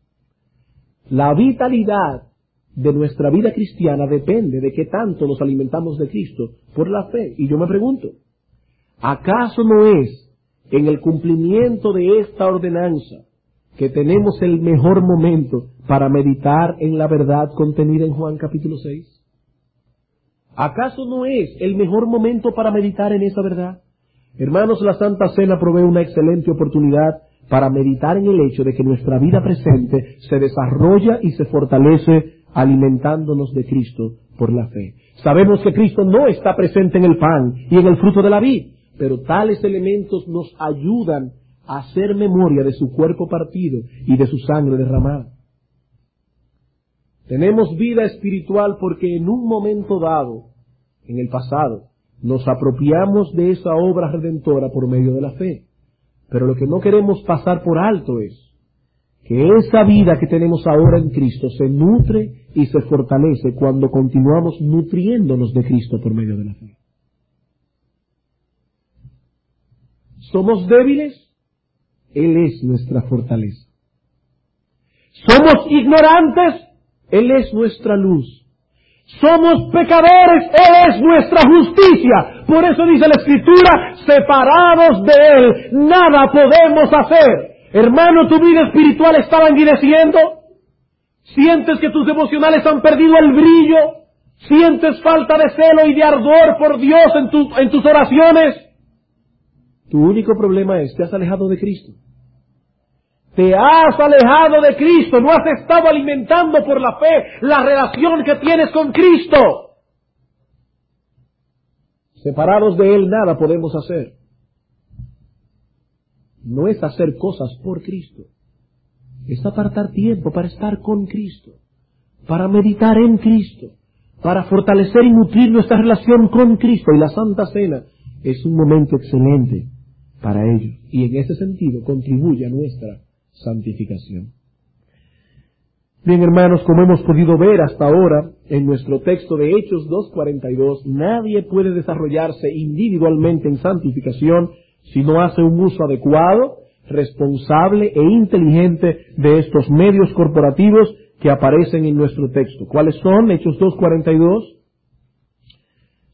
La vitalidad de nuestra vida cristiana depende de qué tanto nos alimentamos de Cristo por la fe. Y yo me pregunto, ¿acaso no es en el cumplimiento de esta ordenanza que tenemos el mejor momento para meditar en la verdad contenida en Juan capítulo seis? ¿Acaso no es el mejor momento para meditar en esa verdad? Hermanos, la Santa Cena provee una excelente oportunidad para meditar en el hecho de que nuestra vida presente se desarrolla y se fortalece alimentándonos de Cristo por la fe. Sabemos que Cristo no está presente en el pan y en el fruto de la vid, pero tales elementos nos ayudan a hacer memoria de su cuerpo partido y de su sangre derramada. Tenemos vida espiritual porque en un momento dado, en el pasado, nos apropiamos de esa obra redentora por medio de la fe. Pero lo que no queremos pasar por alto es que esa vida que tenemos ahora en Cristo se nutre y se fortalece cuando continuamos nutriéndonos de Cristo por medio de la fe. ¿Somos débiles? Él es nuestra fortaleza. ¿Somos ignorantes? Él es nuestra luz. Somos pecadores, Él es nuestra justicia. Por eso dice la Escritura, separados de Él, nada podemos hacer. Hermano, ¿tu vida espiritual está languideciendo? ¿Sientes que tus emocionales han perdido el brillo? ¿Sientes falta de celo y de ardor por Dios en, tu, en tus oraciones? Tu único problema es, te has alejado de Cristo. Te has alejado de Cristo, no has estado alimentando por la fe la relación que tienes con Cristo. Separados de Él nada podemos hacer. No es hacer cosas por Cristo, es apartar tiempo para estar con Cristo, para meditar en Cristo, para fortalecer y nutrir nuestra relación con Cristo. Y la Santa Cena es un momento excelente para ello, y en ese sentido contribuye a nuestra santificación. Bien, hermanos, como hemos podido ver hasta ahora en nuestro texto de Hechos dos cuarenta y dos, nadie puede desarrollarse individualmente en santificación si no hace un uso adecuado, responsable e inteligente de estos medios corporativos que aparecen en nuestro texto. ¿Cuáles son? Hechos dos cuarenta y dos.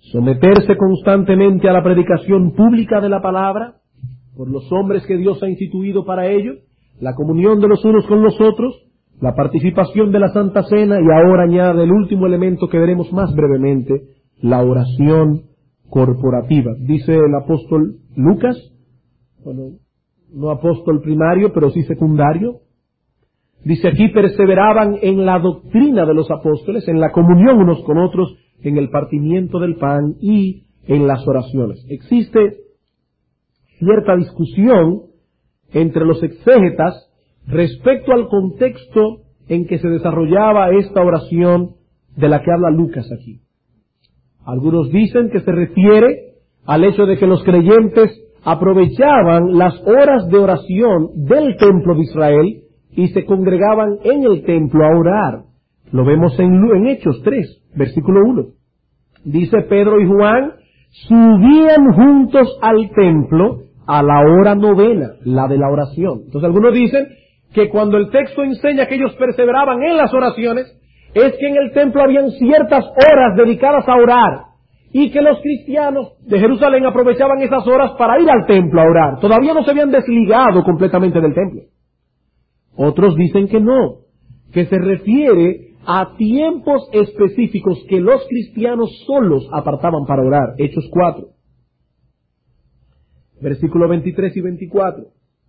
someterse constantemente a la predicación pública de la palabra por los hombres que Dios ha instituido para ello, la comunión de los unos con los otros, la participación de la Santa Cena, y ahora añade el último elemento que veremos más brevemente, la oración corporativa. Dice el apóstol Lucas, bueno, no apóstol primario, pero sí secundario, dice aquí: perseveraban en la doctrina de los apóstoles, en la comunión unos con otros, en el partimiento del pan y en las oraciones. Existe cierta discusión entre los exégetas respecto al contexto en que se desarrollaba esta oración de la que habla Lucas aquí. Algunos dicen que se refiere al hecho de que los creyentes aprovechaban las horas de oración del templo de Israel y se congregaban en el templo a orar. Lo vemos en, en Hechos tres, versículo uno. Dice: Pedro y Juan subían juntos al templo a la hora novena, la de la oración. Entonces algunos dicen que cuando el texto enseña que ellos perseveraban en las oraciones, es que en el templo habían ciertas horas dedicadas a orar, y que los cristianos de Jerusalén aprovechaban esas horas para ir al templo a orar. Todavía no se habían desligado completamente del templo. Otros dicen que no, que se refiere a tiempos específicos que los cristianos solos apartaban para orar. Hechos cuatro, versículos veintitrés y veinticuatro.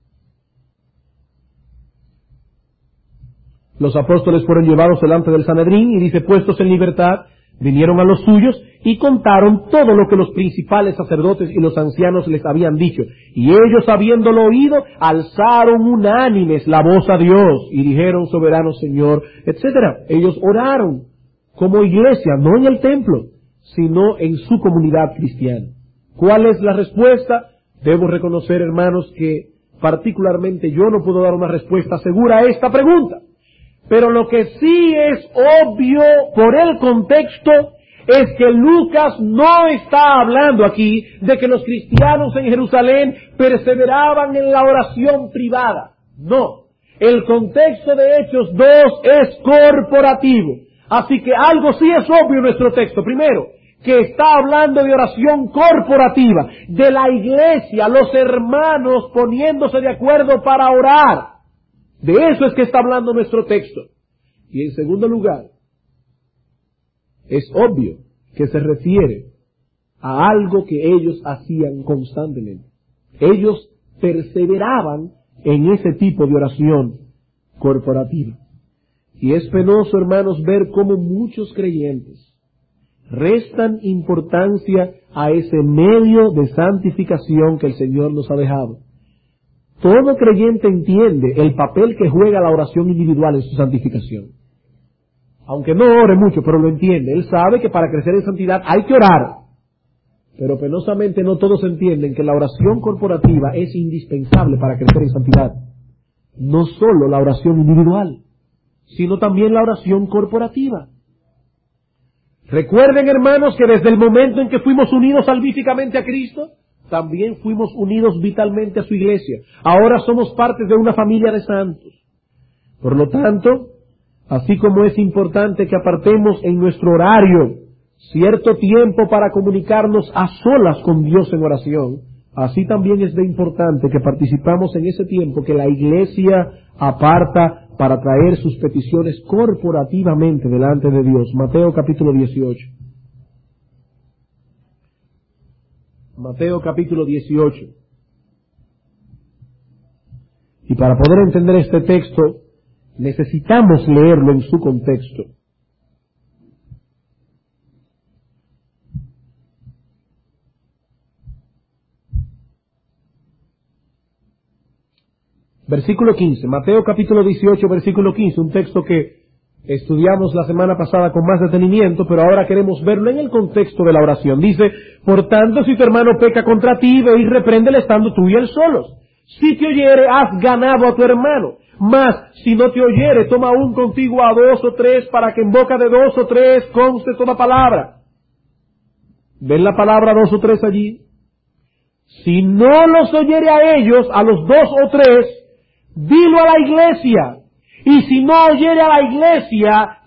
Los apóstoles fueron llevados delante del Sanedrín y dice: puestos en libertad, vinieron a los suyos y contaron todo lo que los principales sacerdotes y los ancianos les habían dicho. Y ellos, habiéndolo oído, alzaron unánimes la voz a Dios y dijeron: soberano Señor, etcétera. Ellos oraron como iglesia, no en el templo, sino en su comunidad cristiana. ¿Cuál es la respuesta? Debo reconocer, hermanos, que particularmente yo no puedo dar una respuesta segura a esta pregunta. Pero lo que sí es obvio por el contexto es que Lucas no está hablando aquí de que los cristianos en Jerusalén perseveraban en la oración privada. No. El contexto de Hechos dos es corporativo. Así que algo sí es obvio en nuestro texto. Primero, que está hablando de oración corporativa, de la iglesia, los hermanos poniéndose de acuerdo para orar. De eso es que está hablando nuestro texto. Y en segundo lugar, es obvio que se refiere a algo que ellos hacían constantemente. Ellos perseveraban en ese tipo de oración corporativa. Y es penoso, hermanos, ver cómo muchos creyentes restan importancia a ese medio de santificación que el Señor nos ha dejado. Todo creyente entiende el papel que juega la oración individual en su santificación. Aunque no ore mucho, pero lo entiende. Él sabe que para crecer en santidad hay que orar. Pero penosamente no todos entienden que la oración corporativa es indispensable para crecer en santidad. No solo la oración individual, sino también la oración corporativa. Recuerden, hermanos, que desde el momento en que fuimos unidos salvíficamente a Cristo, también fuimos unidos vitalmente a su iglesia. Ahora somos parte de una familia de santos. Por lo tanto, así como es importante que apartemos en nuestro horario cierto tiempo para comunicarnos a solas con Dios en oración, así también es de importante que participamos en ese tiempo que la iglesia aparta para traer sus peticiones corporativamente delante de Dios. Mateo capítulo dieciocho. Mateo capítulo dieciocho. Y para poder entender este texto, necesitamos leerlo en su contexto. Versículo quince, Mateo capítulo dieciocho, versículo quince, un texto que estudiamos la semana pasada con más detenimiento, pero ahora queremos verlo en el contexto de la oración. Dice: por tanto, si tu hermano peca contra ti, ve y repréndele estando tú y él solos. Si te oyere, has ganado a tu hermano. Mas, si no te oyere, toma aún contigo a dos o tres, para que en boca de dos o tres conste toda palabra. ¿Ven la palabra dos o tres allí? Si no los oyere a ellos, a los dos o tres, dilo a la iglesia. Y si no oyere a la iglesia,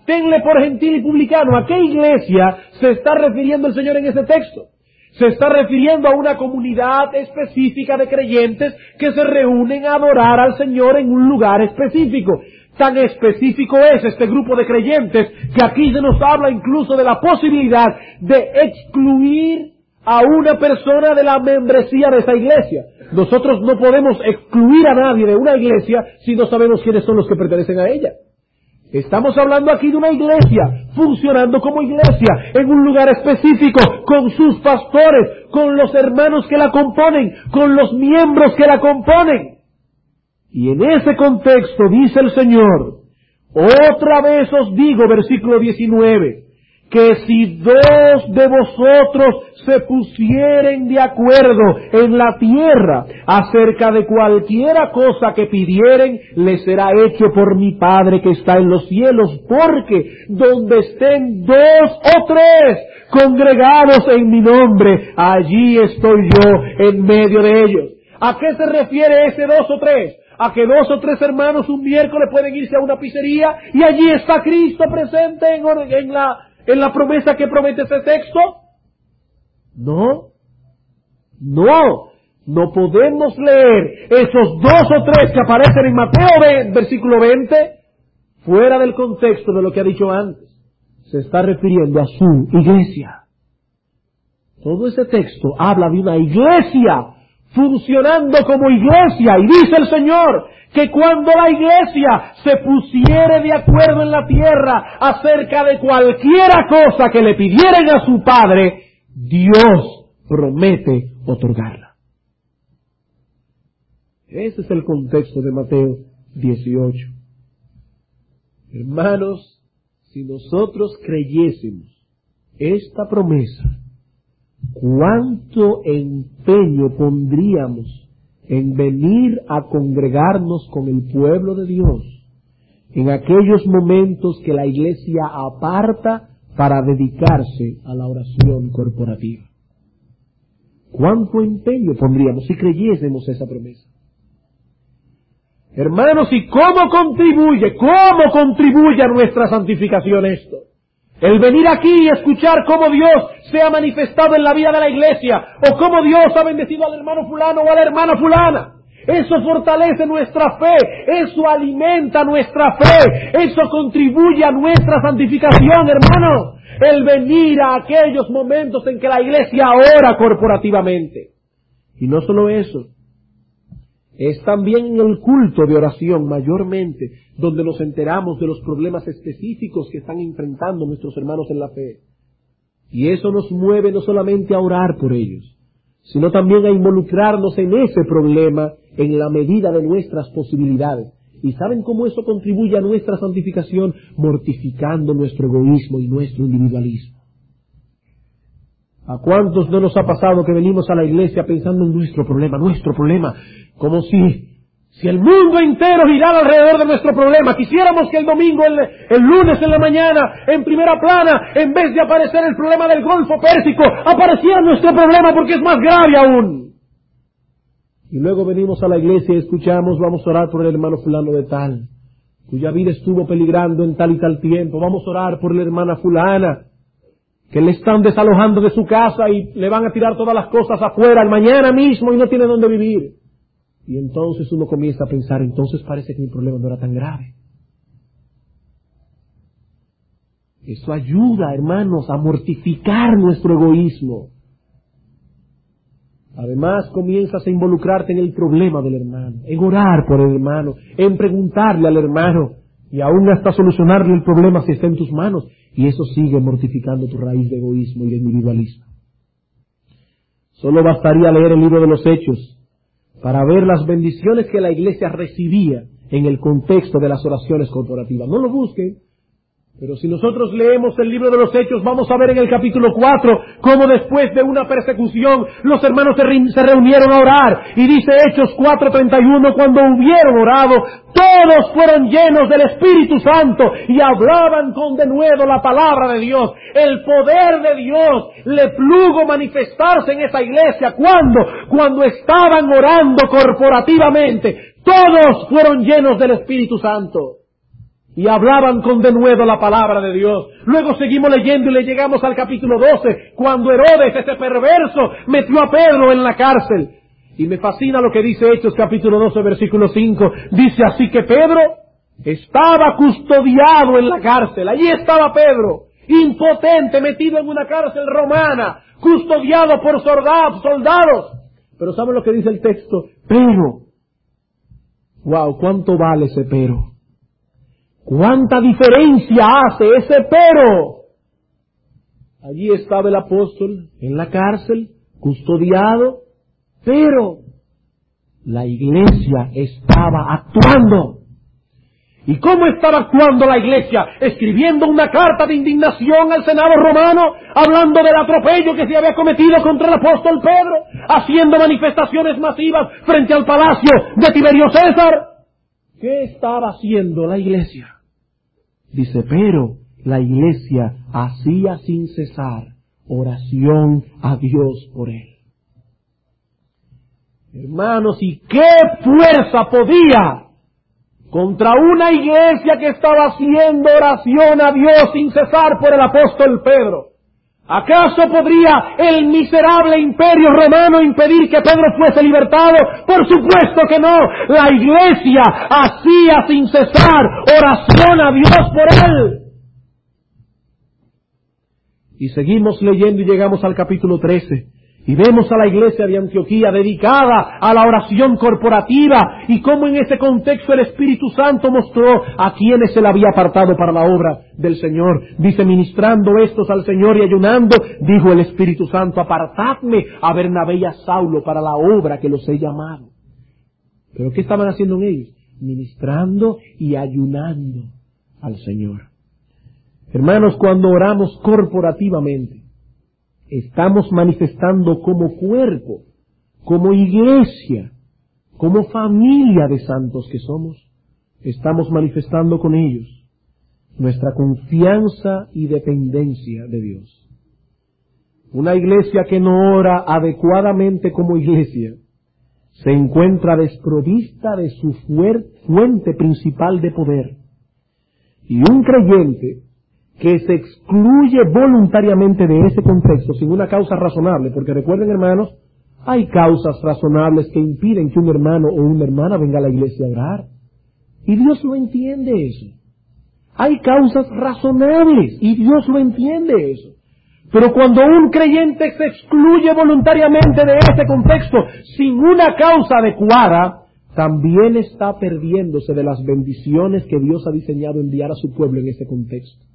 tenle por gentil y publicano. ¿A qué iglesia se está refiriendo el Señor en ese texto? Se está refiriendo a una comunidad específica de creyentes que se reúnen a adorar al Señor en un lugar específico. Tan específico es este grupo de creyentes que aquí se nos habla incluso de la posibilidad de excluir a una persona de la membresía de esa iglesia. Nosotros no podemos excluir a nadie de una iglesia si no sabemos quiénes son los que pertenecen a ella. Estamos hablando aquí de una iglesia, funcionando como iglesia, en un lugar específico, con sus pastores, con los hermanos que la componen, con los miembros que la componen. Y en ese contexto dice el Señor, otra vez os digo, versículo diecinueve, que si dos de vosotros se pusieren de acuerdo en la tierra acerca de cualquiera cosa que pidieren, les será hecho por mi Padre que está en los cielos, porque donde estén dos o tres congregados en mi nombre, allí estoy yo en medio de ellos. ¿A qué se refiere ese dos o tres? A que dos o tres hermanos un miércoles pueden irse a una pizzería y allí está Cristo presente en, en la en la promesa que promete ese texto. No, no, no podemos leer esos dos o tres que aparecen en Mateo veinte, versículo veinte, fuera del contexto de lo que ha dicho antes. Se está refiriendo a su iglesia. Todo ese texto habla de una iglesia funcionando como iglesia, y dice el Señor que cuando la iglesia se pusiere de acuerdo en la tierra acerca de cualquiera cosa que le pidieren a su Padre, Dios promete otorgarla. Ese es el contexto de Mateo dieciocho. Hermanos, si nosotros creyésemos esta promesa, ¿cuánto empeño pondríamos en venir a congregarnos con el pueblo de Dios en aquellos momentos que la iglesia aparta para dedicarse a la oración corporativa? ¿Cuánto empeño pondríamos si creyésemos esa promesa? Hermanos, ¿y cómo contribuye, cómo contribuye a nuestra santificación esto? El venir aquí y escuchar cómo Dios se ha manifestado en la vida de la iglesia, o cómo Dios ha bendecido al hermano fulano o a la hermana fulana. Eso fortalece nuestra fe, eso alimenta nuestra fe, eso contribuye a nuestra santificación, hermano. El venir a aquellos momentos en que la iglesia ora corporativamente. Y no solo eso, es también en el culto de oración mayormente donde nos enteramos de los problemas específicos que están enfrentando nuestros hermanos en la fe. Y eso nos mueve no solamente a orar por ellos, sino también a involucrarnos en ese problema en la medida de nuestras posibilidades. ¿Y saben cómo eso contribuye a nuestra santificación? Mortificando nuestro egoísmo y nuestro individualismo. ¿A cuántos no nos ha pasado que venimos a la iglesia pensando en nuestro problema, nuestro problema? Como si, si el mundo entero girara alrededor de nuestro problema. Quisiéramos que el domingo, el, el lunes en la mañana, en primera plana, en vez de aparecer el problema del Golfo Pérsico, apareciera nuestro problema porque es más grave aún. Y luego venimos a la iglesia y escuchamos, vamos a orar por el hermano fulano de tal, cuya vida estuvo peligrando en tal y tal tiempo. Vamos a orar por la hermana fulana, que le están desalojando de su casa y le van a tirar todas las cosas afuera mañana mismo y no tiene dónde vivir. Y entonces uno comienza a pensar, entonces parece que mi problema no era tan grave. Eso ayuda, hermanos, a mortificar nuestro egoísmo. Además, comienzas a involucrarte en el problema del hermano, en orar por el hermano, en preguntarle al hermano, y aún hasta solucionarle el problema si está en tus manos. Y eso sigue mortificando tu raíz de egoísmo y de individualismo. Solo bastaría leer el libro de los Hechos para ver las bendiciones que la iglesia recibía en el contexto de las oraciones corporativas. No lo busquen, pero si nosotros leemos el libro de los Hechos, vamos a ver en el capítulo cuatro cómo después de una persecución los hermanos se, re- se reunieron a orar. Y dice Hechos cuatro treinta y uno, cuando hubieron orado, todos fueron llenos del Espíritu Santo y hablaban con denuedo la palabra de Dios. El poder de Dios le plugo manifestarse en esa iglesia. ¿Cuándo? Cuando estaban orando corporativamente. Todos fueron llenos del Espíritu Santo. y hablaban con denuedo la palabra de Dios. Luego seguimos leyendo y le llegamos al capítulo doce, cuando Herodes, ese perverso, metió a Pedro en la cárcel. Y me fascina lo que dice Hechos capítulo doce, versículo cinco. Dice así que Pedro estaba custodiado en la cárcel. Allí estaba Pedro, impotente, metido en una cárcel romana, custodiado por soldados, soldados. Pero ¿saben lo que dice el texto? Pero, wow, ¿cuánto vale ese pero? ¿Cuánta diferencia hace ese pero? Allí estaba el apóstol en la cárcel, custodiado, pero la iglesia estaba actuando. ¿Y cómo estaba actuando la iglesia? Escribiendo una carta de indignación al Senado romano, hablando del atropello que se había cometido contra el apóstol Pedro, haciendo manifestaciones masivas frente al palacio de Tiberio César. ¿Qué estaba haciendo la iglesia? Dice, pero la iglesia hacía sin cesar oración a Dios por él. Hermanos, ¿y qué fuerza podía contra una iglesia que estaba haciendo oración a Dios sin cesar por el apóstol Pedro? ¿Acaso podría el miserable imperio romano impedir que Pedro fuese libertado? Por supuesto que no. La iglesia hacía sin cesar oración a Dios por él. Y seguimos leyendo y llegamos al capítulo trece. Y vemos a la iglesia de Antioquía dedicada a la oración corporativa y cómo en ese contexto el Espíritu Santo mostró a quienes se le había apartado para la obra del Señor. Dice, ministrando estos al Señor y ayunando, dijo el Espíritu Santo, apartadme a Bernabé y a Saulo para la obra que los he llamado. ¿Pero qué estaban haciendo en ellos? Ministrando y ayunando al Señor. Hermanos, cuando oramos corporativamente, estamos manifestando como cuerpo, como iglesia, como familia de santos que somos, estamos manifestando con ellos nuestra confianza y dependencia de Dios. Una iglesia que no ora adecuadamente como iglesia se encuentra desprovista de su fuente principal de poder. Y un creyente que se excluye voluntariamente de ese contexto sin una causa razonable, porque recuerden, hermanos, hay causas razonables que impiden que un hermano o una hermana venga a la iglesia a orar. Y Dios lo entiende eso. Hay causas razonables y Dios lo entiende eso. Pero cuando un creyente se excluye voluntariamente de ese contexto sin una causa adecuada, también está perdiéndose de las bendiciones que Dios ha diseñado enviar a su pueblo en ese contexto.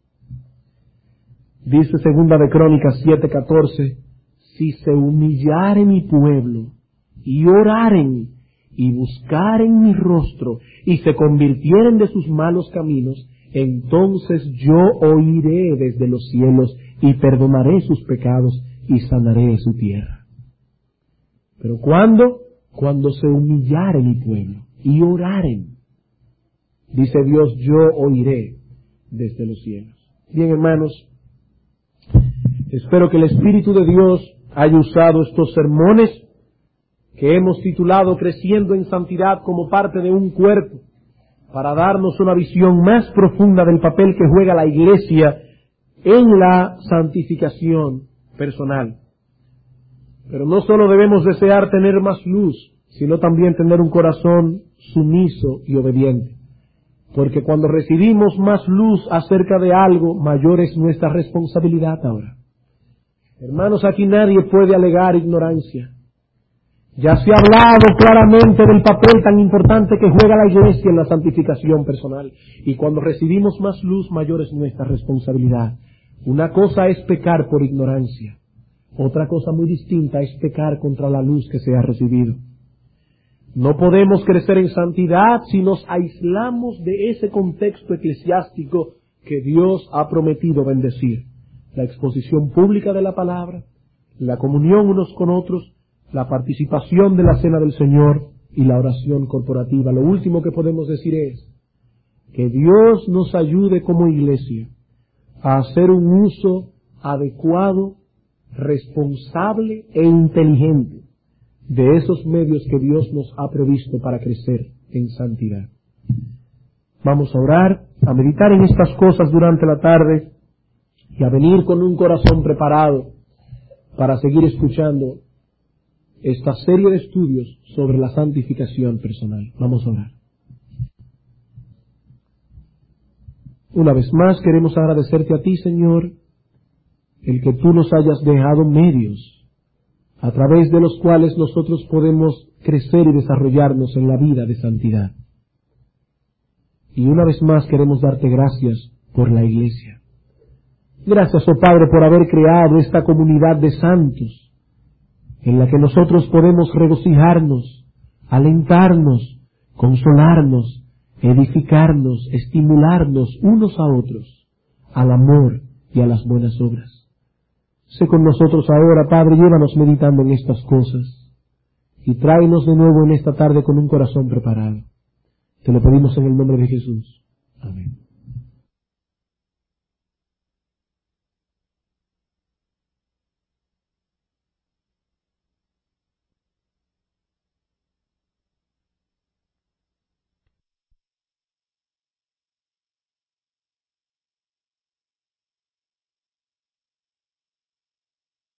Dice Segunda de Crónicas siete catorce, si se humillare mi pueblo y oraren y buscaren mi rostro y se convirtieren de sus malos caminos, entonces yo oiré desde los cielos y perdonaré sus pecados y sanaré su tierra. Pero ¿cuándo? Cuando se humillare mi pueblo y oraren, dice Dios, yo oiré desde los cielos. Bien, hermanos, espero que el Espíritu de Dios haya usado estos sermones que hemos titulado Creciendo en Santidad como parte de un cuerpo, para darnos una visión más profunda del papel que juega la Iglesia en la santificación personal. Pero no solo debemos desear tener más luz, sino también tener un corazón sumiso y obediente. Porque cuando recibimos más luz acerca de algo, mayor es nuestra responsabilidad ahora. Hermanos, aquí nadie puede alegar ignorancia. Ya se ha hablado claramente del papel tan importante que juega la iglesia en la santificación personal. Y cuando recibimos más luz, mayor es nuestra responsabilidad. Una cosa es pecar por ignorancia. Otra cosa muy distinta es pecar contra la luz que se ha recibido. No podemos crecer en santidad si nos aislamos de ese contexto eclesiástico que Dios ha prometido bendecir. La exposición pública de la palabra, la comunión unos con otros, la participación de la cena del Señor y la oración corporativa. Lo último que podemos decir es que Dios nos ayude como iglesia a hacer un uso adecuado, responsable e inteligente de esos medios que Dios nos ha previsto para crecer en santidad. Vamos a orar. a meditar en estas cosas durante la tarde y a venir con un corazón preparado para seguir escuchando esta serie de estudios sobre la santificación personal. Vamos a orar. Una vez más queremos agradecerte a ti, Señor, el que tú nos hayas dejado medios a través de los cuales nosotros podemos crecer y desarrollarnos en la vida de santidad. Y una vez más queremos darte gracias por la Iglesia. Gracias, oh Padre, por haber creado esta comunidad de santos en la que nosotros podemos regocijarnos, alentarnos, consolarnos, edificarnos, estimularnos unos a otros al amor y a las buenas obras. Sé con nosotros ahora, Padre, llévanos meditando en estas cosas y tráenos de nuevo en esta tarde con un corazón preparado. Te lo pedimos en el nombre de Jesús. Amén.